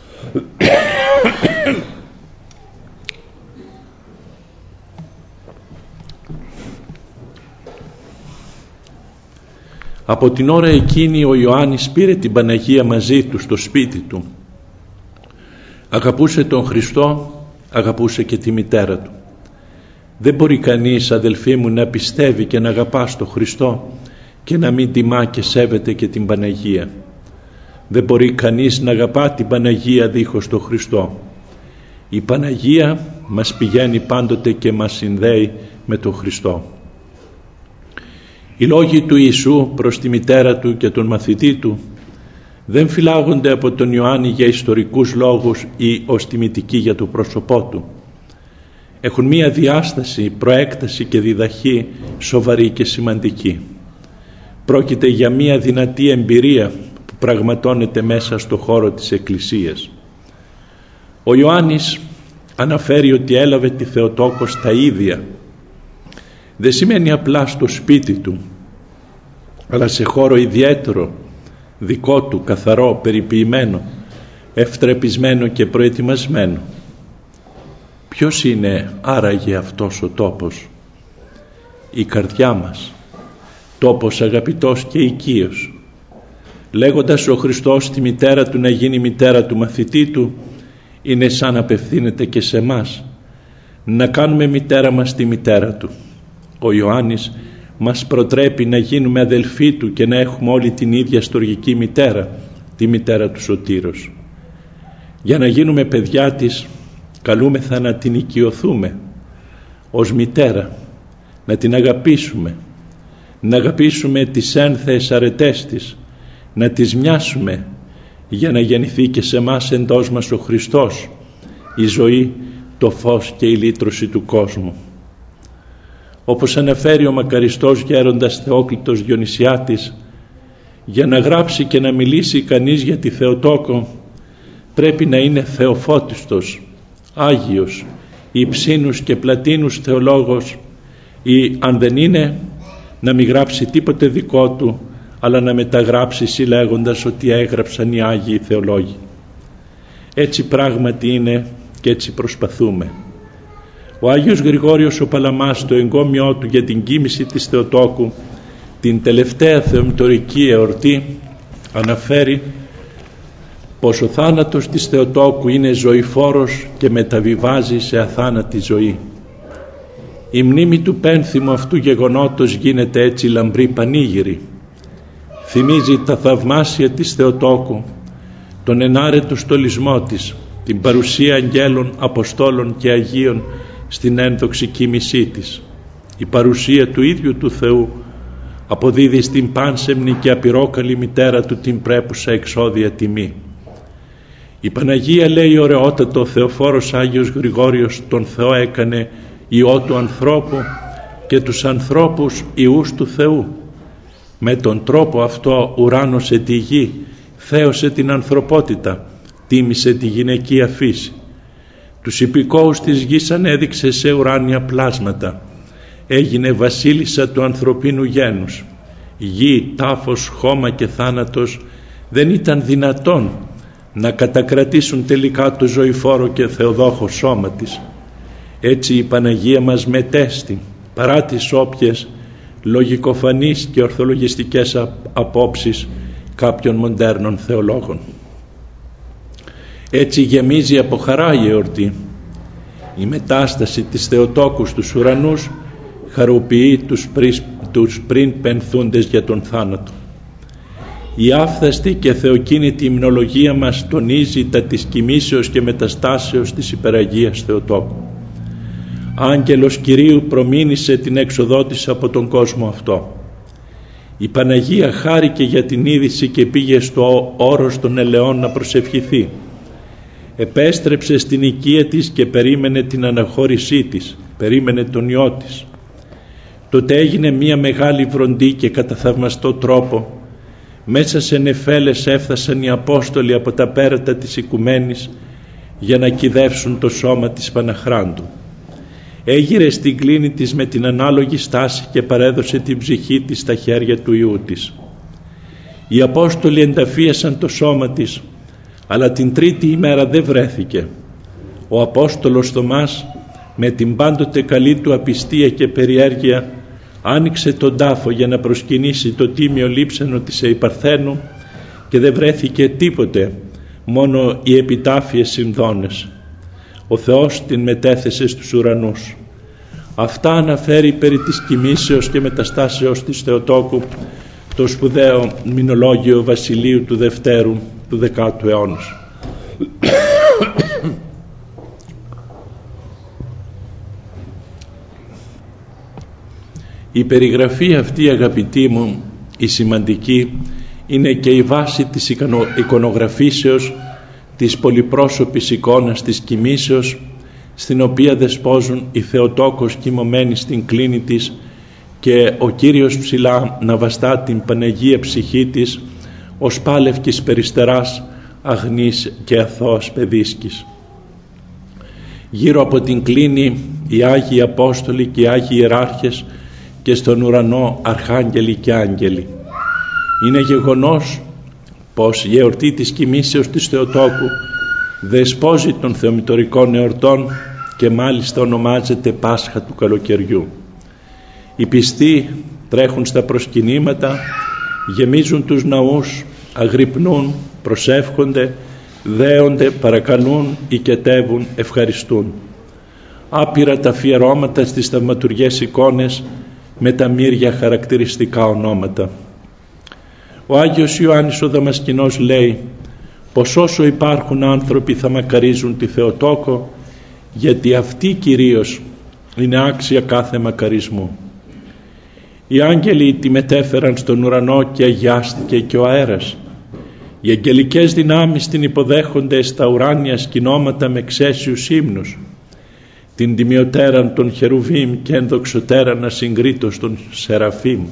Από την ώρα εκείνη ο Ιωάννης πήρε την Παναγία μαζί του στο σπίτι του. Αγαπούσε τον Χριστό, αγαπούσε και τη μητέρα του. Δεν μπορεί κανείς, αδελφοί μου, να πιστεύει και να αγαπά στον Χριστό και να μην τιμά και σέβεται και την Παναγία. Δεν μπορεί κανείς να αγαπά την Παναγία δίχως τον Χριστό. Η Παναγία μας πηγαίνει πάντοτε και μας συνδέει με τον Χριστό. Οι λόγοι του Ιησού προς τη μητέρα του και τον μαθητή του δεν φυλάγονται από τον Ιωάννη για ιστορικούς λόγους ή ως τιμητικοί για το πρόσωπό του. Έχουν μία διάσταση, προέκταση και διδαχή σοβαρή και σημαντική. Πρόκειται για μία δυνατή εμπειρία που πραγματώνεται μέσα στο χώρο της Εκκλησίας. Ο Ιωάννης αναφέρει ότι έλαβε τη Θεοτόκο στα ίδια. Δεν σημαίνει απλά στο σπίτι του, αλλά σε χώρο ιδιαίτερο, δικό του, καθαρό, περιποιημένο, ευτρεπισμένο και προετοιμασμένο. Ποιος είναι άραγε αυτός ο τόπος? Η καρδιά μας, τόπος αγαπητός και οικείος. Λέγοντας ο Χριστός τη μητέρα του να γίνει μητέρα του μαθητή του, είναι σαν να απευθύνεται και σε μας, να κάνουμε μητέρα μας τη μητέρα του. Ο Ιωάννης μας προτρέπει να γίνουμε αδελφοί του και να έχουμε όλη την ίδια στοργική μητέρα, τη μητέρα του Σωτήρος. Για να γίνουμε παιδιά της, καλούμεθα να την οικειωθούμε ως μητέρα, να την αγαπήσουμε, να αγαπήσουμε τις ένθεες αρετές της, να τις μοιάσουμε, για να γεννηθεί και σε μας εντός μας ο Χριστός, η ζωή, το φως και η λύτρωση του κόσμου. Όπως αναφέρει ο μακαριστός γέροντας Θεόκλητος Διονυσιάτης, για να γράψει και να μιλήσει κανείς για τη Θεοτόκο, πρέπει να είναι θεοφώτιστος, Άγιος, υψήνους και πλατίνους θεολόγος, ή αν δεν είναι, να μην γράψει τίποτε δικό του, αλλά να μεταγράψει συλλέγοντας ότι έγραψαν οι Άγιοι Θεολόγοι. Έτσι πράγματι είναι και έτσι προσπαθούμε. Ο Άγιος Γρηγόριος ο Παλαμάς, το εγκόμιό του για την κοίμηση της Θεοτόκου, την τελευταία θεομητορική εορτή, αναφέρει πως ο θάνατος της Θεοτόκου είναι ζωηφόρος και μεταβιβάζει σε αθάνατη ζωή. Η μνήμη του πένθυμου αυτού γεγονότος γίνεται έτσι λαμπρή πανήγυρη. Θυμίζει τα θαυμάσια της Θεοτόκου, τον ενάρετο στολισμό της, την παρουσία αγγέλων, αποστόλων και Αγίων στην ένδοξη κοίμησή της. Η παρουσία του ίδιου του Θεού αποδίδει στην πάνσεμνη και απειρόκαλη μητέρα του την πρέπουσα εξόδια τιμή. Η Παναγία, λέει ωραιότατο Θεοφόρος Άγιος Γρηγόριος, τον Θεό έκανε Υιό του ανθρώπου και τους ανθρώπους Υιούς του Θεού. Με τον τρόπο αυτό ουράνωσε τη γη, θέωσε την ανθρωπότητα, τίμησε τη γυναικεία φύση. Τους υπηκόους της γης ανέδειξε σε ουράνια πλάσματα. Έγινε βασίλισσα του ανθρωπίνου γένους. Γη, τάφος, χώμα και θάνατος δεν ήταν δυνατόν να κατακρατήσουν τελικά το ζωηφόρο και θεοδόχο σώμα της. Έτσι η Παναγία μας μετέστη, παρά τις όποιες λογικοφανείς και ορθολογιστικές απόψεις κάποιων μοντέρνων θεολόγων. Έτσι γεμίζει από χαρά η εορτή. Η μετάσταση της Θεοτόκου στους ουρανούς χαροποιεί τους, πρις, τους πριν πενθούντες για τον θάνατο. Η άφθαστη και θεοκίνητη υμνολογία μας τονίζει τα της κοιμήσεως και μεταστάσεως της υπεραγίας Θεοτόκου. Άγγελος Κυρίου προμήνυσε την έξοδό της από τον κόσμο αυτό. Η Παναγία χάρηκε για την είδηση και πήγε στο όρος των ελαιών να προσευχηθεί. Επέστρεψε στην οικία της και περίμενε την αναχώρησή της, περίμενε τον Υιό της. Τότε έγινε μια μεγάλη βροντή και κατά θαυμαστό τρόπο μέσα σε νεφέλες έφτασαν οι Απόστολοι από τα πέρατα της οικουμένης για να κυδεύσουν το σώμα της Παναχράντου. Έγειρε στην κλίνη της με την ανάλογη στάση και παρέδωσε την ψυχή της στα χέρια του Υιού της. Οι Απόστολοι ενταφίασαν το σώμα της, αλλά την τρίτη ημέρα δεν βρέθηκε. Ο Απόστολος Θωμάς με την πάντοτε καλή του απιστία και περιέργεια άνοιξε τον τάφο για να προσκυνήσει το τίμιο λείψανο της Αιπαρθένου και δεν βρέθηκε τίποτε, μόνο οι επιτάφιες συνδώνες. Ο Θεός την μετέθεσε στους ουρανούς. Αυτά αναφέρει περί της κοιμήσεως και μεταστάσεως της Θεοτόκου το σπουδαίο μηνολόγιο Βασιλείου του Δευτέρου του δεκάτου αιώνα. Η περιγραφή αυτή, αγαπητοί μου, η σημαντική, είναι και η βάση της εικονογραφήσεως της πολυπρόσωπης εικόνας της κοιμήσεως, στην οποία δεσπόζουν οι Θεοτόκος κοιμωμένοι στην κλίνη της και ο Κύριος ψηλά να βαστά την Παναγία ψυχή της ως πάλευκης περιστεράς αγνής και αθώας παιδίσκης. Γύρω από την κλίνη οι Άγιοι Απόστολοι και οι Άγιοι Ιεράρχες και στον ουρανό αρχάγγελοι και άγγελοι. Είναι γεγονός πως η εορτή της κοιμήσεως της Θεοτόκου δεσπόζει των θεομητορικών εορτών και μάλιστα ονομάζεται Πάσχα του καλοκαιριού. Οι πιστοί τρέχουν στα προσκυνήματα, γεμίζουν τους ναούς, αγρυπνούν, προσεύχονται, δέονται, παρακαλούν, οικετεύουν, ευχαριστούν. Άπειρα τα αφιερώματα στις θαυματουργές εικόνες με τα μύρια χαρακτηριστικά ονόματα. Ο Άγιος Ιωάννης ο Δαμασκηνός λέει πως όσο υπάρχουν άνθρωποι θα μακαρίζουν τη Θεοτόκο, γιατί αυτή κυρίως είναι άξια κάθε μακαρισμού. Οι άγγελοι τη μετέφεραν στον ουρανό και αγιάστηκε και ο αέρας. Οι αγγελικές δυνάμεις την υποδέχονται στα ουράνια σκηνώματα με ξέσιους ύμνους. Την τιμιωτέραν των Χερουβίμ και ενδοξωτέραν ασυγκρίτως των Σεραφείμ.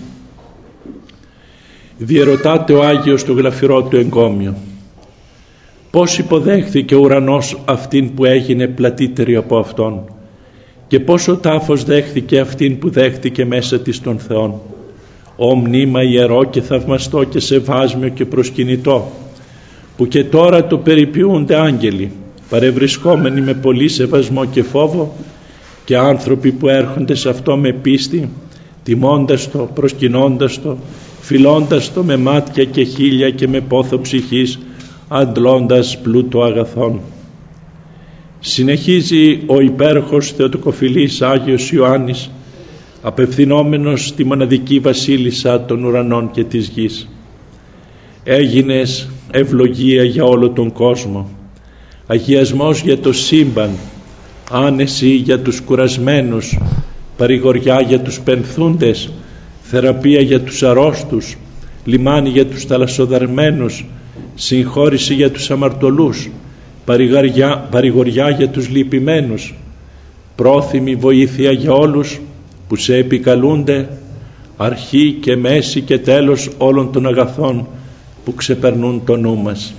Διερωτάται ο Άγιος το γλαφυρό του εγκόμιο. Πώς υποδέχθηκε ο ουρανός αυτήν που έγινε πλατύτερη από αυτόν, και πώς ο τάφος δέχθηκε αυτήν που δέχτηκε μέσα της των Θεών. Ω μνήμα ιερό και θαυμαστό και σεβάσμιο και προσκυνητό, που και τώρα το περιποιούνται άγγελοι, παρευρισκόμενοι με πολύ σεβασμό και φόβο, και άνθρωποι που έρχονται σε αυτό με πίστη, τιμώντας το, προσκυνώντας το, φιλώντας το με μάτια και χείλια και με πόθο ψυχής, αντλώντας πλούτο αγαθών. Συνεχίζει ο υπέροχος θεοτοκοφιλής Άγιος Ιωάννης, απευθυνόμενος στη μοναδική βασίλισσα των ουρανών και της γης. Έγινες ευλογία για όλο τον κόσμο, αγιασμός για το σύμπαν, άνεση για τους κουρασμένους, παρηγοριά για τους πενθούντες, θεραπεία για τους αρρώστους, λιμάνι για τους θαλασσοδαρμένους, συγχώρηση για τους αμαρτωλούς, παρηγοριά, παρηγοριά για τους λυπημένους, πρόθυμη βοήθεια για όλους που σε επικαλούνται, αρχή και μέση και τέλος όλων των αγαθών που ξεπερνούν το νου μας.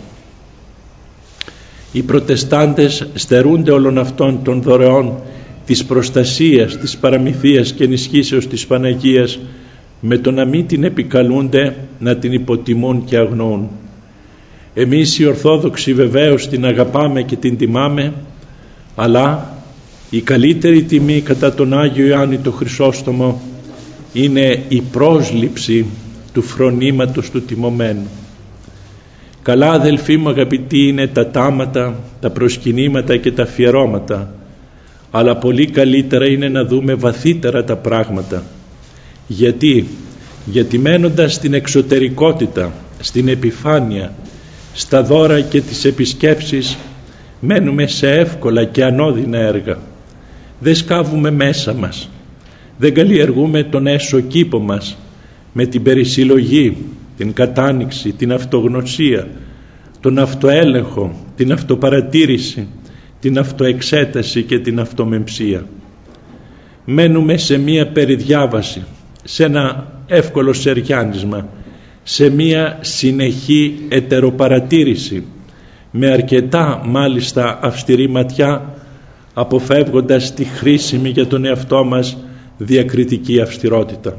Οι προτεστάντες στερούνται όλων αυτών των δωρεών της προστασίας, της παραμυθίας και ενισχύσεως της Παναγίας, με το να μην την επικαλούνται, να την υποτιμούν και αγνοούν. Εμείς οι Ορθόδοξοι βεβαίως την αγαπάμε και την τιμάμε, αλλά η καλύτερη τιμή κατά τον Άγιο Ιωάννη το Χρυσόστομο είναι η πρόσληψη του φρονήματος του τιμωμένου. Καλά, αδελφοί μου αγαπητοί, είναι τα τάματα, τα προσκυνήματα και τα αφιερώματα, αλλά πολύ καλύτερα είναι να δούμε βαθύτερα τα πράγματα. Γιατί, γιατί μένοντας στην εξωτερικότητα, στην επιφάνεια, στα δώρα και τις επισκέψεις, μένουμε σε εύκολα και ανώδυνα έργα. Δεν σκάβουμε μέσα μας, δεν καλλιεργούμε τον έσω κήπο μας με την περισυλλογή, την κατάνοιξη, την αυτογνωσία, τον αυτοέλεγχο, την αυτοπαρατήρηση, την αυτοεξέταση και την αυτομεμψία. Μένουμε σε μία περιδιάβαση, σε ένα εύκολο σεριάνισμα, σε μία συνεχή ετεροπαρατήρηση, με αρκετά μάλιστα αυστηρή ματιά, αποφεύγοντας τη χρήσιμη για τον εαυτό μας διακριτική αυστηρότητα.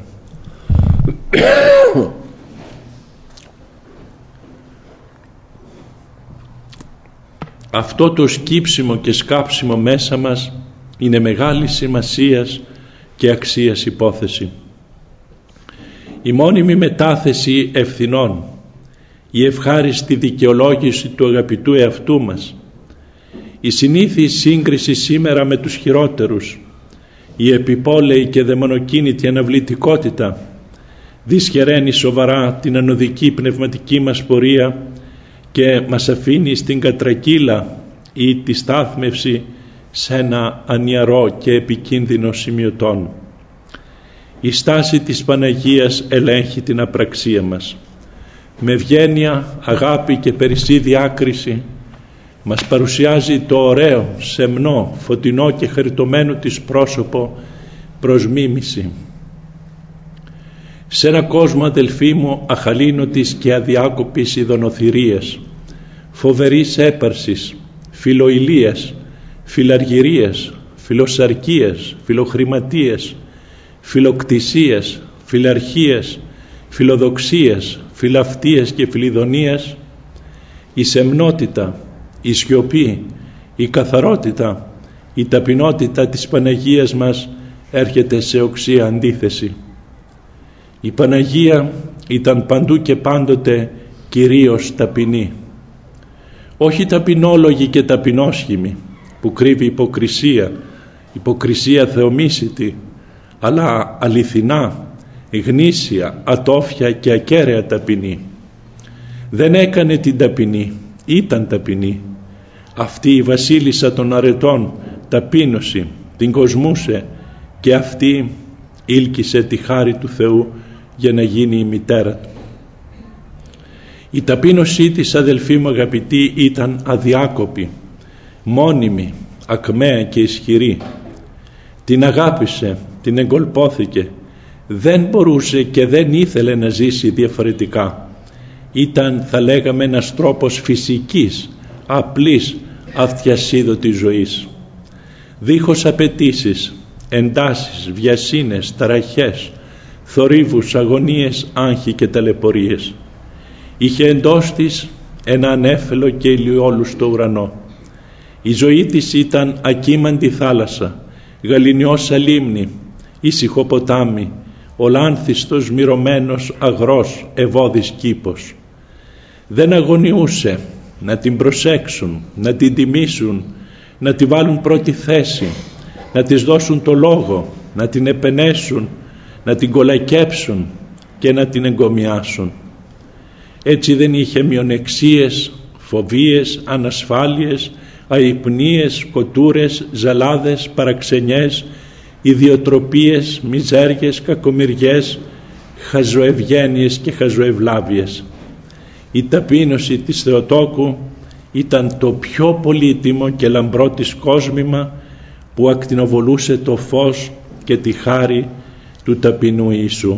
Αυτό το σκύψιμο και σκάψιμο μέσα μας είναι μεγάλη σημασίας και αξίας υπόθεση. Η μόνιμη μετάθεση ευθυνών, η ευχάριστη δικαιολόγηση του αγαπητού εαυτού μας, η συνήθη σύγκριση σήμερα με τους χειρότερους, η επιπόλαιη και δαιμονοκίνητη αναβλητικότητα δυσχεραίνει σοβαρά την ανωδική πνευματική μας πορεία και μας αφήνει στην κατρακύλα ή τη στάθμευση σε ένα ανιαρό και επικίνδυνο σημειωτόν. Η στάση της Παναγίας ελέγχει την απραξία μας. Με ευγένεια, αγάπη και περισσή διάκριση μας παρουσιάζει το ωραίο, σεμνό, φωτεινό και χαριτωμένο της πρόσωπο προς μίμηση. Σε ένα κόσμο, αδελφοί μου, αχαλήνωτης και αδιάκοπης ειδωνοθυρίας, φοβερής έπαρσης, φιλοηλίας, φιλαργυρίες, φιλοσαρκίες, φιλοχρηματίες, φιλοκτησίες, φιλαρχίες, φιλοδοξίες, φιλαυτίες και φιλιδονίες, η σεμνότητα, η σιωπή, η καθαρότητα, η ταπεινότητα της Παναγίας μας έρχεται σε οξία αντίθεση. Η Παναγία ήταν παντού και πάντοτε κυρίως ταπεινή. Όχι ταπεινόλογη και ταπεινόσχημη που κρύβει υποκρισία, υποκρισία θεομίσητη, αλλά αληθινά, γνήσια, ατόφια και ακέραια ταπεινή. Δεν έκανε την ταπεινή, ήταν ταπεινή. Αυτή η βασίλισσα των αρετών ταπείνωσε, την κοσμούσε και αυτή ήλκησε τη χάρη του Θεού για να γίνει η μητέρα του. Η ταπείνωσή της, αδελφοί μου αγαπητοί, ήταν αδιάκοπη, μόνιμη, ακμαία και ισχυρή. Την αγάπησε, την εγκολπώθηκε, δεν μπορούσε και δεν ήθελε να ζήσει διαφορετικά. Ήταν, θα λέγαμε, ένας τρόπος φυσικής, απλής, αυτιασίδωτης ζωής. Δίχως απαιτήσεις, εντάσεις, βιασύνες, ταραχές, θορύβους, αγωνίες, άγχη και ταλαιπωρίες. Είχε εντός της ένα ανέφελο και ηλιόλουστο ουρανό. Η ζωή της ήταν ακίμαντη θάλασσα, γαληνιώσα λίμνη, ήσυχο ποτάμι, ολάνθιστος μυρωμένος αγρός ευώδης κήπος. Δεν αγωνιούσε να την προσέξουν, να την τιμήσουν, να τη βάλουν πρώτη θέση, να της δώσουν το λόγο, να την επενέσουν, να την κολακέψουν και να την εγκομιάσουν. Έτσι δεν είχε μειονεξίες, φοβίες, ανασφάλειες, αϊπνίες, σκοτούρες, ζαλάδες, παραξενιές, ιδιοτροπίες, μιζέριες, κακομοιριές, χαζοευγένειες και χαζοευλάβειες. Η ταπείνωση της Θεοτόκου ήταν το πιο πολύτιμο και λαμπρό της κόσμημα που ακτινοβολούσε το φως και τη χάρη του ταπεινού Ιησού.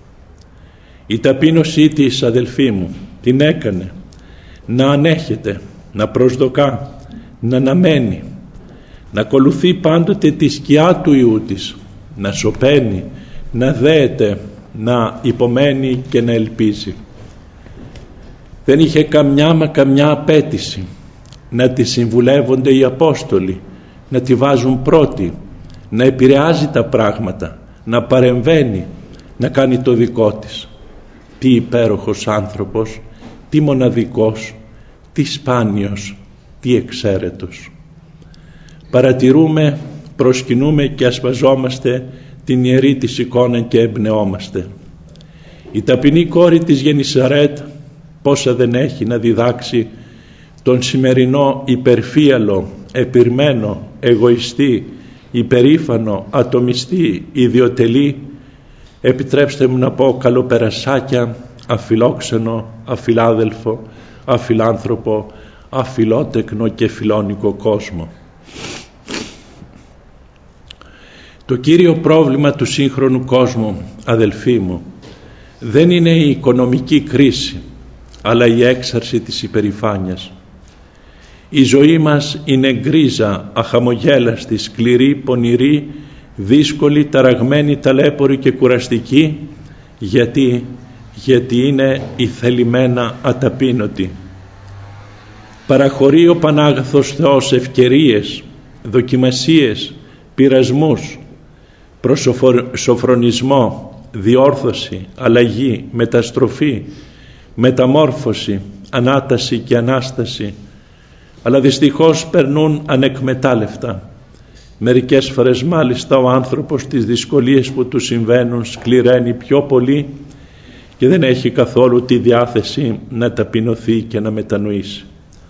Η ταπείνωσή της, αδελφοί μου, την έκανε να ανέχεται, να προσδοκά, να αναμένει, να ακολουθεί πάντοτε τη σκιά του Υιού της, να σωπαίνει, να δέεται, να υπομένει και να ελπίζει. Δεν είχε καμιά μα καμιά απέτηση να τη συμβουλεύονται οι Απόστολοι, να τη βάζουν πρώτη, να επηρεάζει τα πράγματα, να παρεμβαίνει, να κάνει το δικό της. Τι υπέροχος άνθρωπος, τι μοναδικός, τι σπάνιος, τι εξαίρετος. Παρατηρούμε, προσκυνούμε και ασπαζόμαστε την ιερή της εικόνα και εμπνεόμαστε. Η ταπεινή κόρη της Γενισαρέτ πόσα δεν έχει να διδάξει τον σημερινό υπερφύαλο, επιρμένο, εγωιστή, υπερήφανο, ατομιστή, ιδιοτελή, επιτρέψτε μου να πω καλοπερασάκια, αφιλόξενο, αφιλάδελφο, αφιλάνθρωπο, αφιλότεκνο και φιλόνικο κόσμο. Το κύριο πρόβλημα του σύγχρονου κόσμου, αδελφοί μου, δεν είναι η οικονομική κρίση, αλλά η έξαρση της υπερηφάνειας. Η ζωή μας είναι γκρίζα, αχαμογέλαστη, σκληρή, πονηρή, δύσκολη, ταραγμένη, ταλέπορη και κουραστική. Γιατί, γιατί είναι η θελημένα αταπείνωτη. Παραχωρεί ο Πανάγαθος Θεός ευκαιρίες, δοκιμασίες, πειρασμούς, προσοφρονισμό, διόρθωση, αλλαγή, μεταστροφή, μεταμόρφωση, ανάταση και ανάσταση, αλλά δυστυχώς περνούν ανεκμετάλλευτα. Μερικές φορές μάλιστα ο άνθρωπος τις δυσκολίες που του συμβαίνουν σκληραίνει πιο πολύ και δεν έχει καθόλου τη διάθεση να ταπεινωθεί και να μετανοήσει.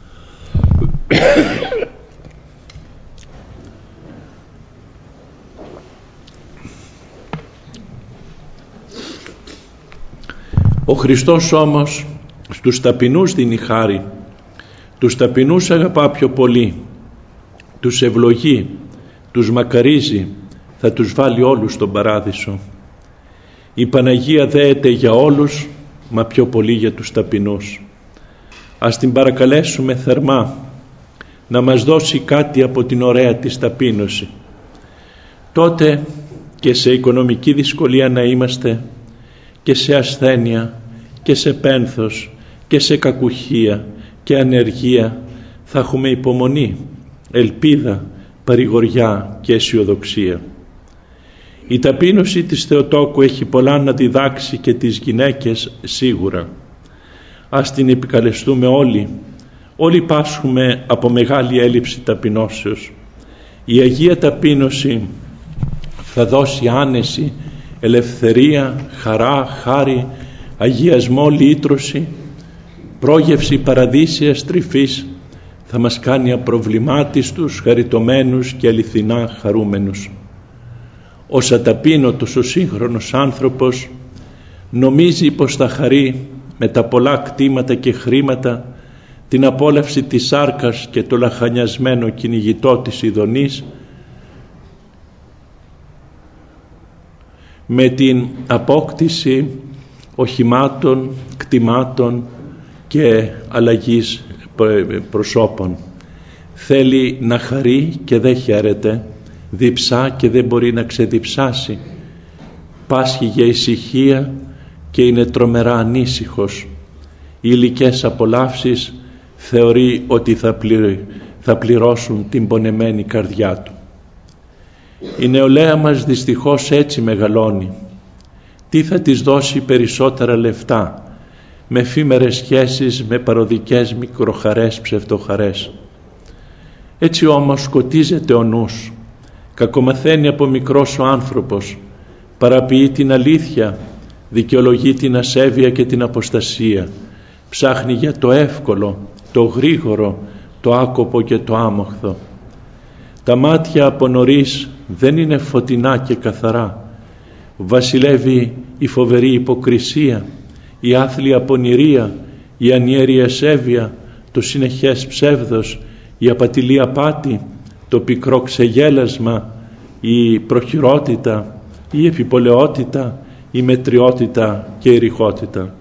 Ο Χριστός όμως στους ταπεινούς δίνει χάρη, τους ταπεινούς αγαπά πιο πολύ, τους ευλογεί, τους μακαρίζει, θα τους βάλει όλους στον παράδεισο. Η Παναγία δέεται για όλους, μα πιο πολύ για τους ταπεινούς. Ας την παρακαλέσουμε θερμά να μας δώσει κάτι από την ωραία της ταπείνωση. Τότε και σε οικονομική δυσκολία να είμαστε, και σε ασθένεια και σε πένθος και σε κακουχία και ανεργία, θα έχουμε υπομονή, ελπίδα, παρηγοριά και αισιοδοξία. Η ταπείνωση της Θεοτόκου έχει πολλά να διδάξει και τις γυναίκες σίγουρα. Ας την επικαλεστούμε όλοι. Όλοι πάσχουμε από μεγάλη έλλειψη ταπεινώσεως. Η Αγία Ταπείνωση θα δώσει άνεση, ελευθερία, χαρά, χάρη, αγιασμό, λύτρωση, πρόγευση παραδείσιας τρυφής, θα μας κάνει απροβλημάτιστους, χαριτωμένους και αληθινά χαρούμενους. Ως αταπείνωτος ο σύγχρονος άνθρωπος νομίζει πως θα χαρεί με τα πολλά κτήματα και χρήματα την απόλαυση της σάρκας και το λαχανιασμένο κυνηγητό της ειδονής, με την απόκτηση οχημάτων, κτημάτων και αλλαγής προσώπων. Θέλει να χαρεί και δεν χαίρεται, διψά και δεν μπορεί να ξεδιψάσει, πάσχει για ησυχία και είναι τρομερά ανήσυχος. Οι υλικές απολαύσεις θεωρεί ότι θα, πληρ... θα πληρώσουν την πονεμένη καρδιά του. Η νεολαία μας δυστυχώς έτσι μεγαλώνει. Τι θα της δώσει περισσότερα λεφτά, με εφήμερες σχέσεις, με παροδικές μικροχαρές, ψευτοχαρές. Έτσι όμως σκοτίζεται ο νους, κακομαθαίνει από μικρός ο άνθρωπος, παραποιεί την αλήθεια, δικαιολογεί την ασέβεια και την αποστασία, ψάχνει για το εύκολο, το γρήγορο, το άκοπο και το άμοχθο. Τα μάτια από νωρίς δεν είναι φωτεινά και καθαρά. Βασιλεύει η φοβερή υποκρισία, η άθλια πονηρία, η ανιέρεια ασέβεια, το συνεχές ψεύδος, η απατηλή απάτη, το πικρό ξεγέλασμα, η προχειρότητα, η επιπολαιότητα, η μετριότητα και η ρηχότητα.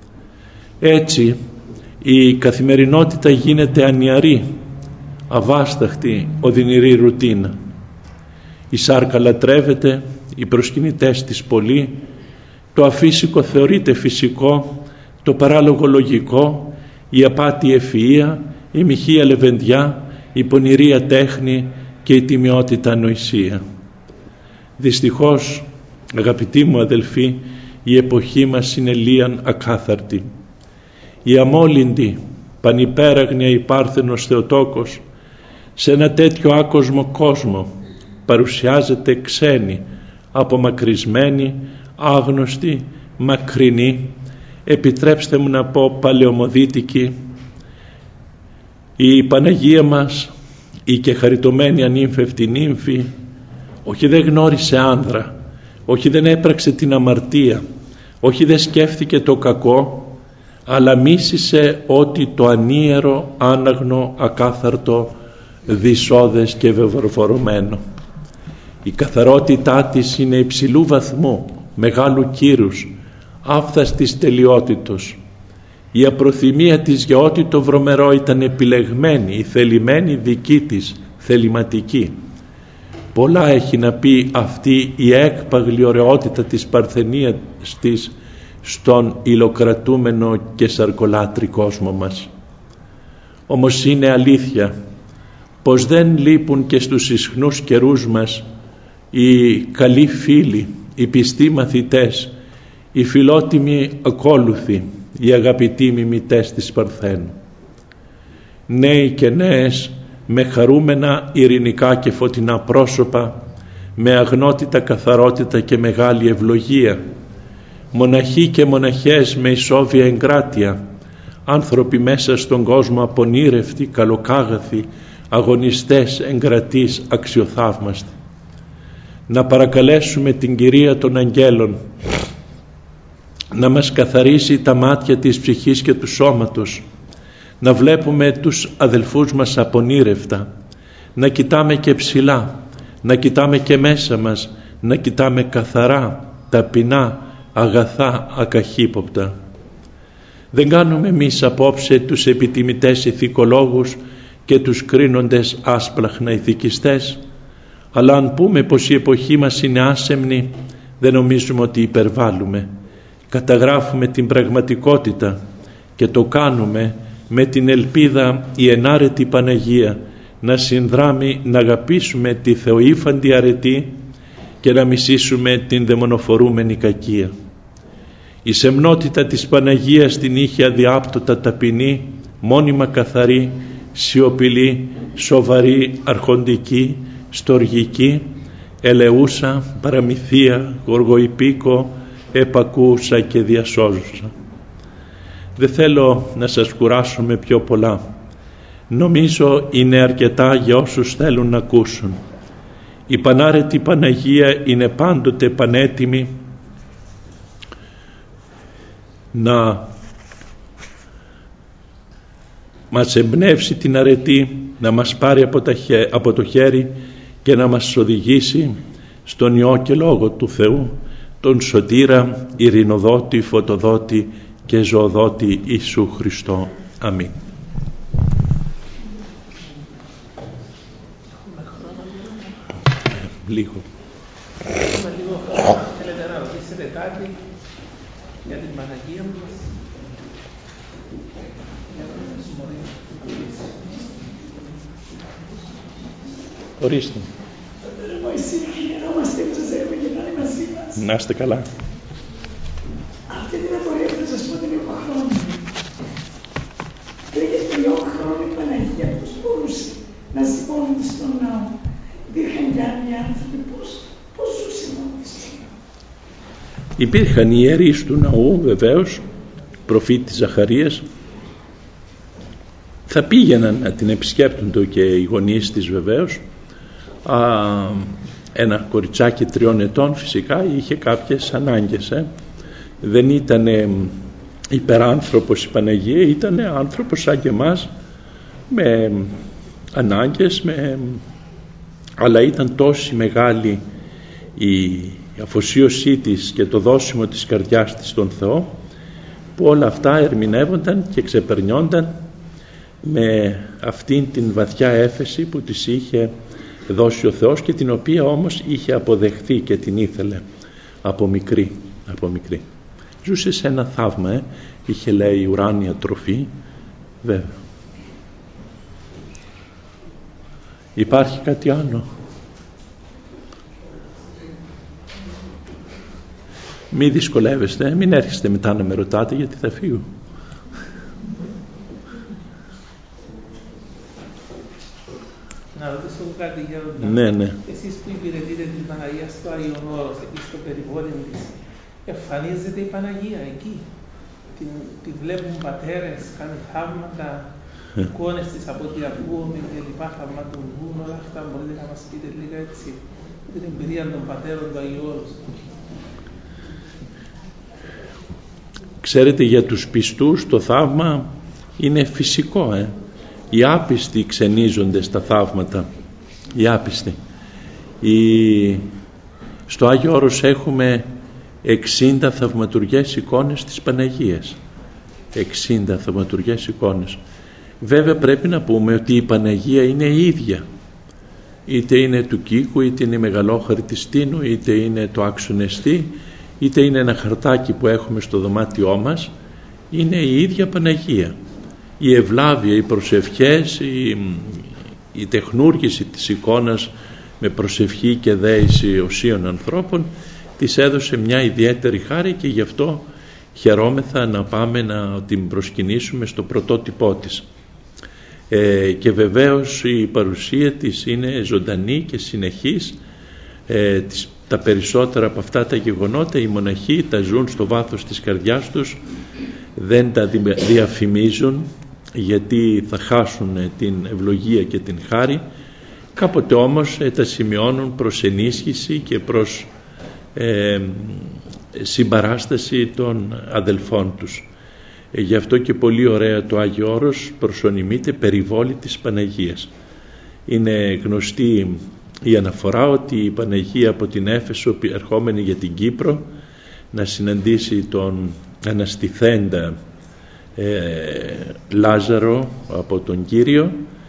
Έτσι η καθημερινότητα γίνεται ανιαρή, αβάσταχτη, οδυνηρή ρουτίνα. Η σάρκα λατρεύεται, οι προσκυνητές της πολλοί, το αφύσικο θεωρείται φυσικό, το παράλογο λογικό, η απάτη ευφυΐα, η μοιχεία λεβεντιά, η πονηρία τέχνη και η τιμιότητα ανοησία. Δυστυχώς, αγαπητοί μου αδελφοί, η εποχή μας είναι λίαν ακάθαρτη. Η αμόλυντη, πανυπέραγνια η Πάρθενος Θεοτόκος σε ένα τέτοιο άκοσμο κόσμο παρουσιάζεται ξένη, απομακρυσμένη, άγνωστη, μακρινή, επιτρέψτε μου να πω παλαιομοδίτικη. Η Παναγία μας, η και χαριτωμένη ανήμφευτη νύμφη, όχι δεν γνώρισε άνδρα, όχι δεν έπραξε την αμαρτία, όχι δεν σκέφτηκε το κακό, αλλά μίσησε ότι το ανίερο, άναγνο, ακάθαρτο, δυσώδες και βεβαρφορωμένο. Η καθαρότητά της είναι υψηλού βαθμού, μεγάλου κύρους, άφθαστης τελειότητος. Η απροθυμία της για ό,τι το βρωμερό ήταν επιλεγμένη, η θελημένη δική της, θεληματική. Πολλά έχει να πει αυτή η έκπαγλη ωραιότητα της παρθενίας της στον υλοκρατούμενο και σαρκολάτρη κόσμο μας. Όμως είναι αλήθεια πως δεν λείπουν και στους ισχνούς καιρούς μας οι καλοί φίλοι, οι πιστοί μαθητές, οι φιλότιμοι ακόλουθοι, οι αγαπητοί μιμητές της Παρθένου. Νέοι και νέες με χαρούμενα, ειρηνικά και φωτεινά πρόσωπα, με αγνότητα, καθαρότητα και μεγάλη ευλογία, μοναχοί και μοναχές με ισόβια εγκράτεια, άνθρωποι μέσα στον κόσμο απονήρευτοι, καλοκάγαθοι, αγωνιστές, εγκρατείς, αξιοθαύμαστοι. Να παρακαλέσουμε την Κυρία των Αγγέλων να μας καθαρίσει τα μάτια της ψυχής και του σώματος, να βλέπουμε τους αδελφούς μας απονήρευτα, να κοιτάμε και ψηλά, να κοιτάμε και μέσα μας, να κοιτάμε καθαρά, ταπεινά, αγαθά, ακαχύποπτα. Δεν κάνουμε εμείς απόψε τους επιτιμητές ηθικολόγους και τους κρίνοντες άσπλαχνα ηθικιστές, αλλά αν πούμε πως η εποχή μας είναι άσεμνη, δεν νομίζουμε ότι υπερβάλλουμε. Καταγράφουμε την πραγματικότητα και το κάνουμε με την ελπίδα η ενάρετη Παναγία να συνδράμει να αγαπήσουμε τη θεοήφαντη αρετή και να μισήσουμε την δαιμονοφορούμενη κακία. Η σεμνότητα της Παναγίας την είχε αδιάπτωτα ταπεινή, μόνιμα καθαρή, σιωπηλή, σοβαρή, αρχοντική, στοργική, ελεούσα, παραμυθία, γοργοϊπίκο, επακούσα και διασώζουσα. Δεν θέλω να σας κουράσω με πιο πολλά. Νομίζω είναι αρκετά για όσους θέλουν να ακούσουν. Η πανάρετη Παναγία είναι πάντοτε πανέτοιμη να μας εμπνεύσει την αρετή, να μας πάρει από, τα, από το χέρι και να μας οδηγήσει στον Υιό και Λόγο του Θεού, τον Σωτήρα, ειρηνοδότη, φωτοδότη και ζωοδότη Ιησού Χριστό. Αμήν. Λίγο. Θέλετε να ρωτήσετε κάτι για την Παναγία μας? Ορίστε. Να είστε καλά. Αυτή την απορία που θα σας πω την έχω χρόνια. Πριν και τριών χρόνων η Παναγία πώς μπορούσε να σηκώνει στον ναό? Υπήρχαν και άλλοι άνθρωποι, πώς, πώς ζούσε μόνο στον ναό? Υπήρχαν οι ιερείς του ναού, βεβαίως, προφήτης Ζαχαρίας. Θα πήγαιναν να την επισκέπτονται και οι γονείς της, βεβαίως. Α, ένα κοριτσάκι τριών ετών φυσικά είχε κάποιες ανάγκες. Ε. Δεν ήταν υπεράνθρωπος η Παναγία, ήταν άνθρωπος σαν και εμάς, με ανάγκες, με... αλλά ήταν τόση μεγάλη η αφοσίωσή της και το δώσιμο της καρδιάς της στον Θεό, που όλα αυτά ερμηνεύονταν και ξεπερνιόνταν με αυτήν την βαθιά έφεση που της είχε δώσει ο Θεός και την οποία όμως είχε αποδεχθεί και την ήθελε από μικρή, από μικρή. Ζούσε σε ένα θαύμα, ε. είχε λέει ουράνια τροφή, βέβαια. Υπάρχει κάτι άλλο? Μη δυσκολεύεστε, μην έρχεστε μετά να με ρωτάτε γιατί θα φύγω. Να ρωτήσω κάτι για ρωτά. Ναι, ναι. Εσείς που υπηρετείτε την Παναγία στο Άγιον Όρος, εκεί στο περιβόλι της, εμφανίζεται η Παναγία εκεί? Την, τη βλέπουν πατέρες, κάνει θαύματα, εικόνες της από ό,τι ακούμε και λοιπά, θαυματουργούν, όλα αυτά? Μπορείτε να μας πείτε λίγα έτσι, την εμπειρία των πατέρων του Αγίου Όρους? Ξέρετε, για τους πιστούς το θαύμα είναι φυσικό, ε. Οι άπιστοι ξενίζονται στα θαύματα, οι άπιστοι. Οι... Στο Άγιο Όρος έχουμε εξήντα θαυματουργές εικόνες της Παναγίας. εξήντα θαυματουργές εικόνες. Βέβαια πρέπει να πούμε ότι η Παναγία είναι η ίδια. Είτε είναι του Κίκου, είτε είναι η Μεγαλόχαρη της Τίνου, είτε είναι το άξονεστή, είτε είναι ένα χαρτάκι που έχουμε στο δωμάτιό μας. Είναι η ίδια Παναγία. Η ευλάβεια, οι προσευχές, η, η τεχνούργηση της εικόνας με προσευχή και δέηση οσίων ανθρώπων της έδωσε μια ιδιαίτερη χάρη και γι' αυτό χαιρόμεθα να πάμε να την προσκυνήσουμε στο πρωτότυπό της. Ε, και βεβαίως η παρουσία της είναι ζωντανή και συνεχής. Ε, τις, τα περισσότερα από αυτά τα γεγονότα οι μοναχοί τα ζουν στο βάθος της καρδιάς τους, δεν τα διαφημίζουν γιατί θα χάσουν την ευλογία και την χάρη. Κάποτε όμως ε, τα σημειώνουν προς ενίσχυση και προς ε, συμπαράσταση των αδελφών τους. Ε, γι' αυτό και πολύ ωραία το Άγιο Όρος προσωνυμείται περιβόλι της Παναγίας. Είναι γνωστή η αναφορά ότι η Παναγία από την Έφεσο ερχόμενη για την Κύπρο να συναντήσει τον αναστηθέντα ε, Λάζαρο από τον Κύριο,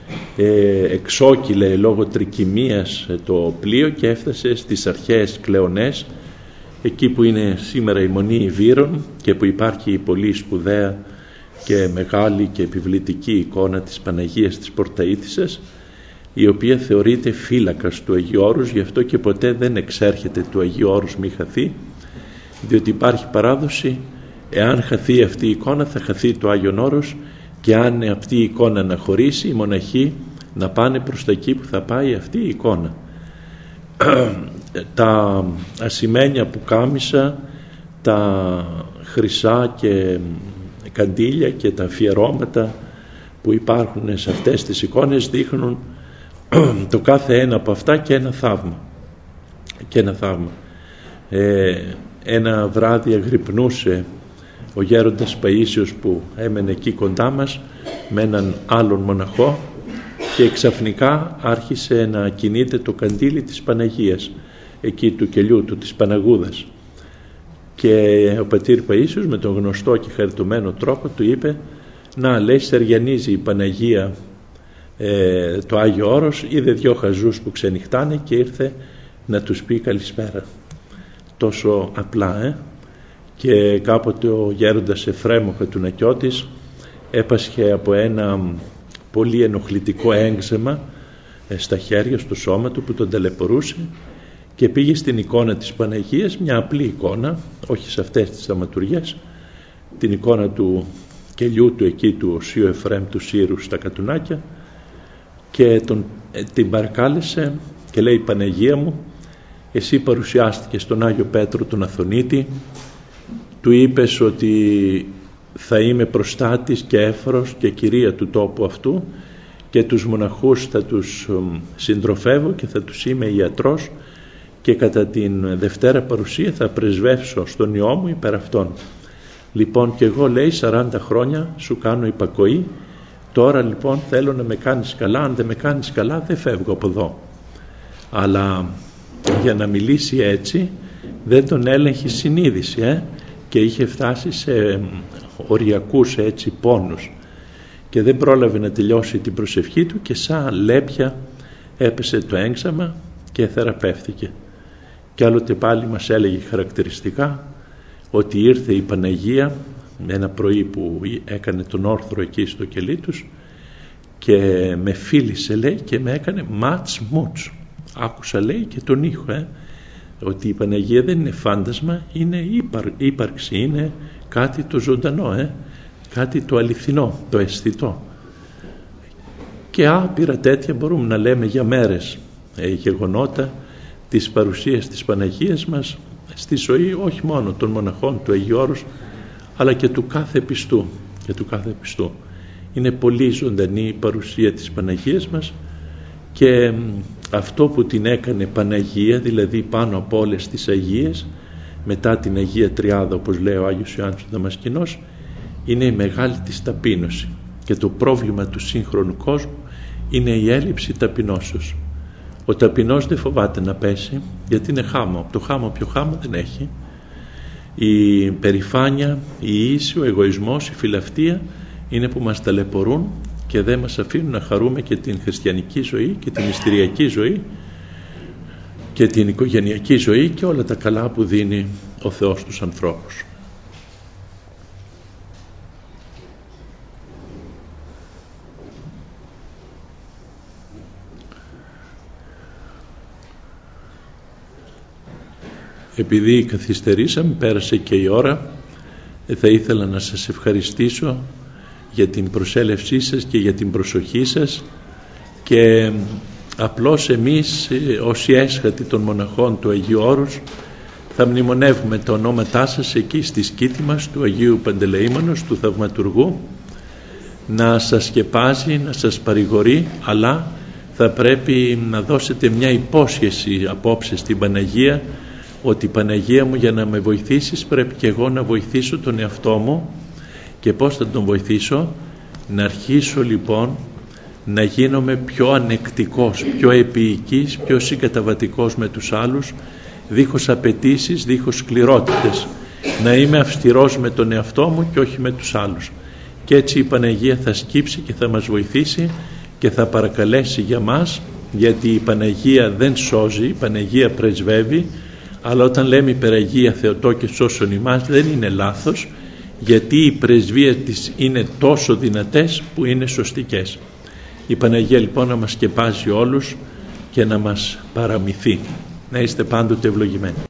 ε, εξόκυλε λόγω τρικυμίας το πλοίο και έφτασε στις αρχαίες Κλεονές, εκεί που είναι σήμερα η Μονή Ιβύρων και που υπάρχει η πολύ σπουδαία και μεγάλη και επιβλητική εικόνα της Παναγίας της Πορταΐτισσας, η οποία θεωρείται φύλακας του Αγίου Όρους, γι' αυτό και ποτέ δεν εξέρχεται του Αγίου Όρους μη χαθεί, διότι υπάρχει παράδοση, εάν χαθεί αυτή η εικόνα θα χαθεί το Άγιον Όρος, και αν αυτή η εικόνα να χωρίσει, οι μοναχοί να πάνε προς τα εκεί που θα πάει αυτή η εικόνα. Τα ασημένια που κάμισα, τα χρυσά και καντήλια και τα αφιερώματα που υπάρχουν σε αυτές τις εικόνες δείχνουν το κάθε ένα από αυτά και ένα θαύμα. Και ένα θαύμα. Ε, ένα βράδυ αγρυπνούσε ο γέροντας Παΐσιος που έμενε εκεί κοντά μας με έναν άλλον μοναχό και ξαφνικά άρχισε να κινείται το καντήλι της Παναγίας, εκεί του κελιού του, της Παναγούδας, και ο πατήρ Παΐσιος με τον γνωστό και χαριτωμένο τρόπο του είπε, να, λέει, στεριανίζει η Παναγία ε, το Άγιο Όρος, είδε δυο χαζούς που ξενυχτάνε και ήρθε να τους πει καλησπέρα. Τόσο απλά, ε? Και κάποτε ο γέροντας Εφραίμ ο Χατουνακιώτης έπασχε από ένα πολύ ενοχλητικό έγξεμα στα χέρια, στο σώμα του, που τον ταλαιπωρούσε, και πήγε στην εικόνα της Παναγίας, μια απλή εικόνα, όχι σε αυτές τις θαυματουργές, την εικόνα του κελιού του εκεί του Οσίου Εφραίμ του Σύρου στα Κατουνάκια, και τον, την παρακάλεσε και λέει, Παναγία μου, εσύ παρουσιάστηκες στον Άγιο Πέτρο τον Αθωνίτη, του είπες ότι θα είμαι προστάτης και έφορος και κυρία του τόπου αυτού και τους μοναχούς θα τους συντροφεύω και θα τους είμαι ιατρός και κατά την Δευτέρα παρουσία θα πρεσβεύσω στον Υιό μου υπέρ αυτών. Λοιπόν, και εγώ, λέει, σαράντα χρόνια σου κάνω υπακοή, τώρα λοιπόν θέλω να με κάνεις καλά, αν δεν με κάνεις καλά δεν φεύγω από εδώ. Αλλά για να μιλήσει έτσι δεν τον έλεγχε συνείδηση, ε? Και είχε φτάσει σε οριακούς έτσι πόνους και δεν πρόλαβε να τελειώσει την προσευχή του και σαν λέπια έπεσε το έγξαμα και θεραπεύτηκε. Και άλλοτε πάλι μας έλεγε χαρακτηριστικά ότι ήρθε η Παναγία ένα πρωί που έκανε τον όρθρο εκεί στο κελί τους και με φίλησε, λέει, και με έκανε μάτς μούτς. Άκουσα, λέει, και τον ήχο, ε? Ότι η Παναγία δεν είναι φάντασμα, είναι ύπαρ, ύπαρξη, είναι κάτι το ζωντανό, ε? Κάτι το αληθινό, το αισθητό. Και άπειρα τέτοια μπορούμε να λέμε για μέρες, ε, γεγονότα της παρουσίας της Παναγίας μας στη ζωή, όχι μόνο των μοναχών του Αγίου Όρους, αλλά και του κάθε πιστού, και του κάθε πιστού. Είναι πολύ ζωντανή η παρουσία της Παναγίας μας, και αυτό που την έκανε Παναγία, δηλαδή πάνω από όλες τις Αγίες, μετά την Αγία Τριάδα, όπως λέει ο Άγιος Ιωάννης ο Δαμασκηνός, είναι η μεγάλη της ταπείνωση. Και το πρόβλημα του σύγχρονου κόσμου είναι η έλλειψη ταπεινώσεως. Ο ταπεινός δεν φοβάται να πέσει, γιατί είναι χάμο. Το χάμο πιο χάμο δεν έχει. Η περηφάνεια, η ίση, ο εγωισμός, η φιλαυτία είναι που μας ταλαιπωρούν και δεν μας αφήνουν να χαρούμε και την χριστιανική ζωή και την μυστηριακή ζωή και την οικογενειακή ζωή και όλα τα καλά που δίνει ο Θεός στους ανθρώπους. Επειδή καθυστερήσαμε, πέρασε και η ώρα, θα ήθελα να σας ευχαριστήσω για την προσέλευσή σας και για την προσοχή σας, και απλώς εμείς όσοι έσχατοι των μοναχών του Αγίου Όρους θα μνημονεύουμε τα ονόματά σας εκεί στη σκήτη μας του Αγίου Παντελεήμονος, του Θαυματουργού, να σας σκεπάζει, να σας παρηγορεί, αλλά θα πρέπει να δώσετε μια υπόσχεση απόψε στην Παναγία, ότι Παναγία μου, για να με βοηθήσεις πρέπει και εγώ να βοηθήσω τον εαυτό μου. Και πώς θα τον βοηθήσω? Να αρχίσω λοιπόν να γίνομαι πιο ανεκτικός, πιο επίοικης, πιο συγκαταβατικός με τους άλλους, δίχως απαιτήσεις, δίχως σκληρότητες. Να είμαι αυστηρός με τον εαυτό μου και όχι με τους άλλους. Και έτσι η Παναγία θα σκύψει και θα μας βοηθήσει και θα παρακαλέσει για μας, γιατί η Παναγία δεν σώζει, η Παναγία πρεσβεύει, αλλά όταν λέμε υπεραγία Θεοτό και σώσον ημάς δεν είναι λάθος, γιατί οι πρεσβείες της είναι τόσο δυνατές που είναι σωστικές. Η Παναγία λοιπόν να μας σκεπάζει όλους και να μας παραμυθεί. Να είστε πάντοτε ευλογημένοι.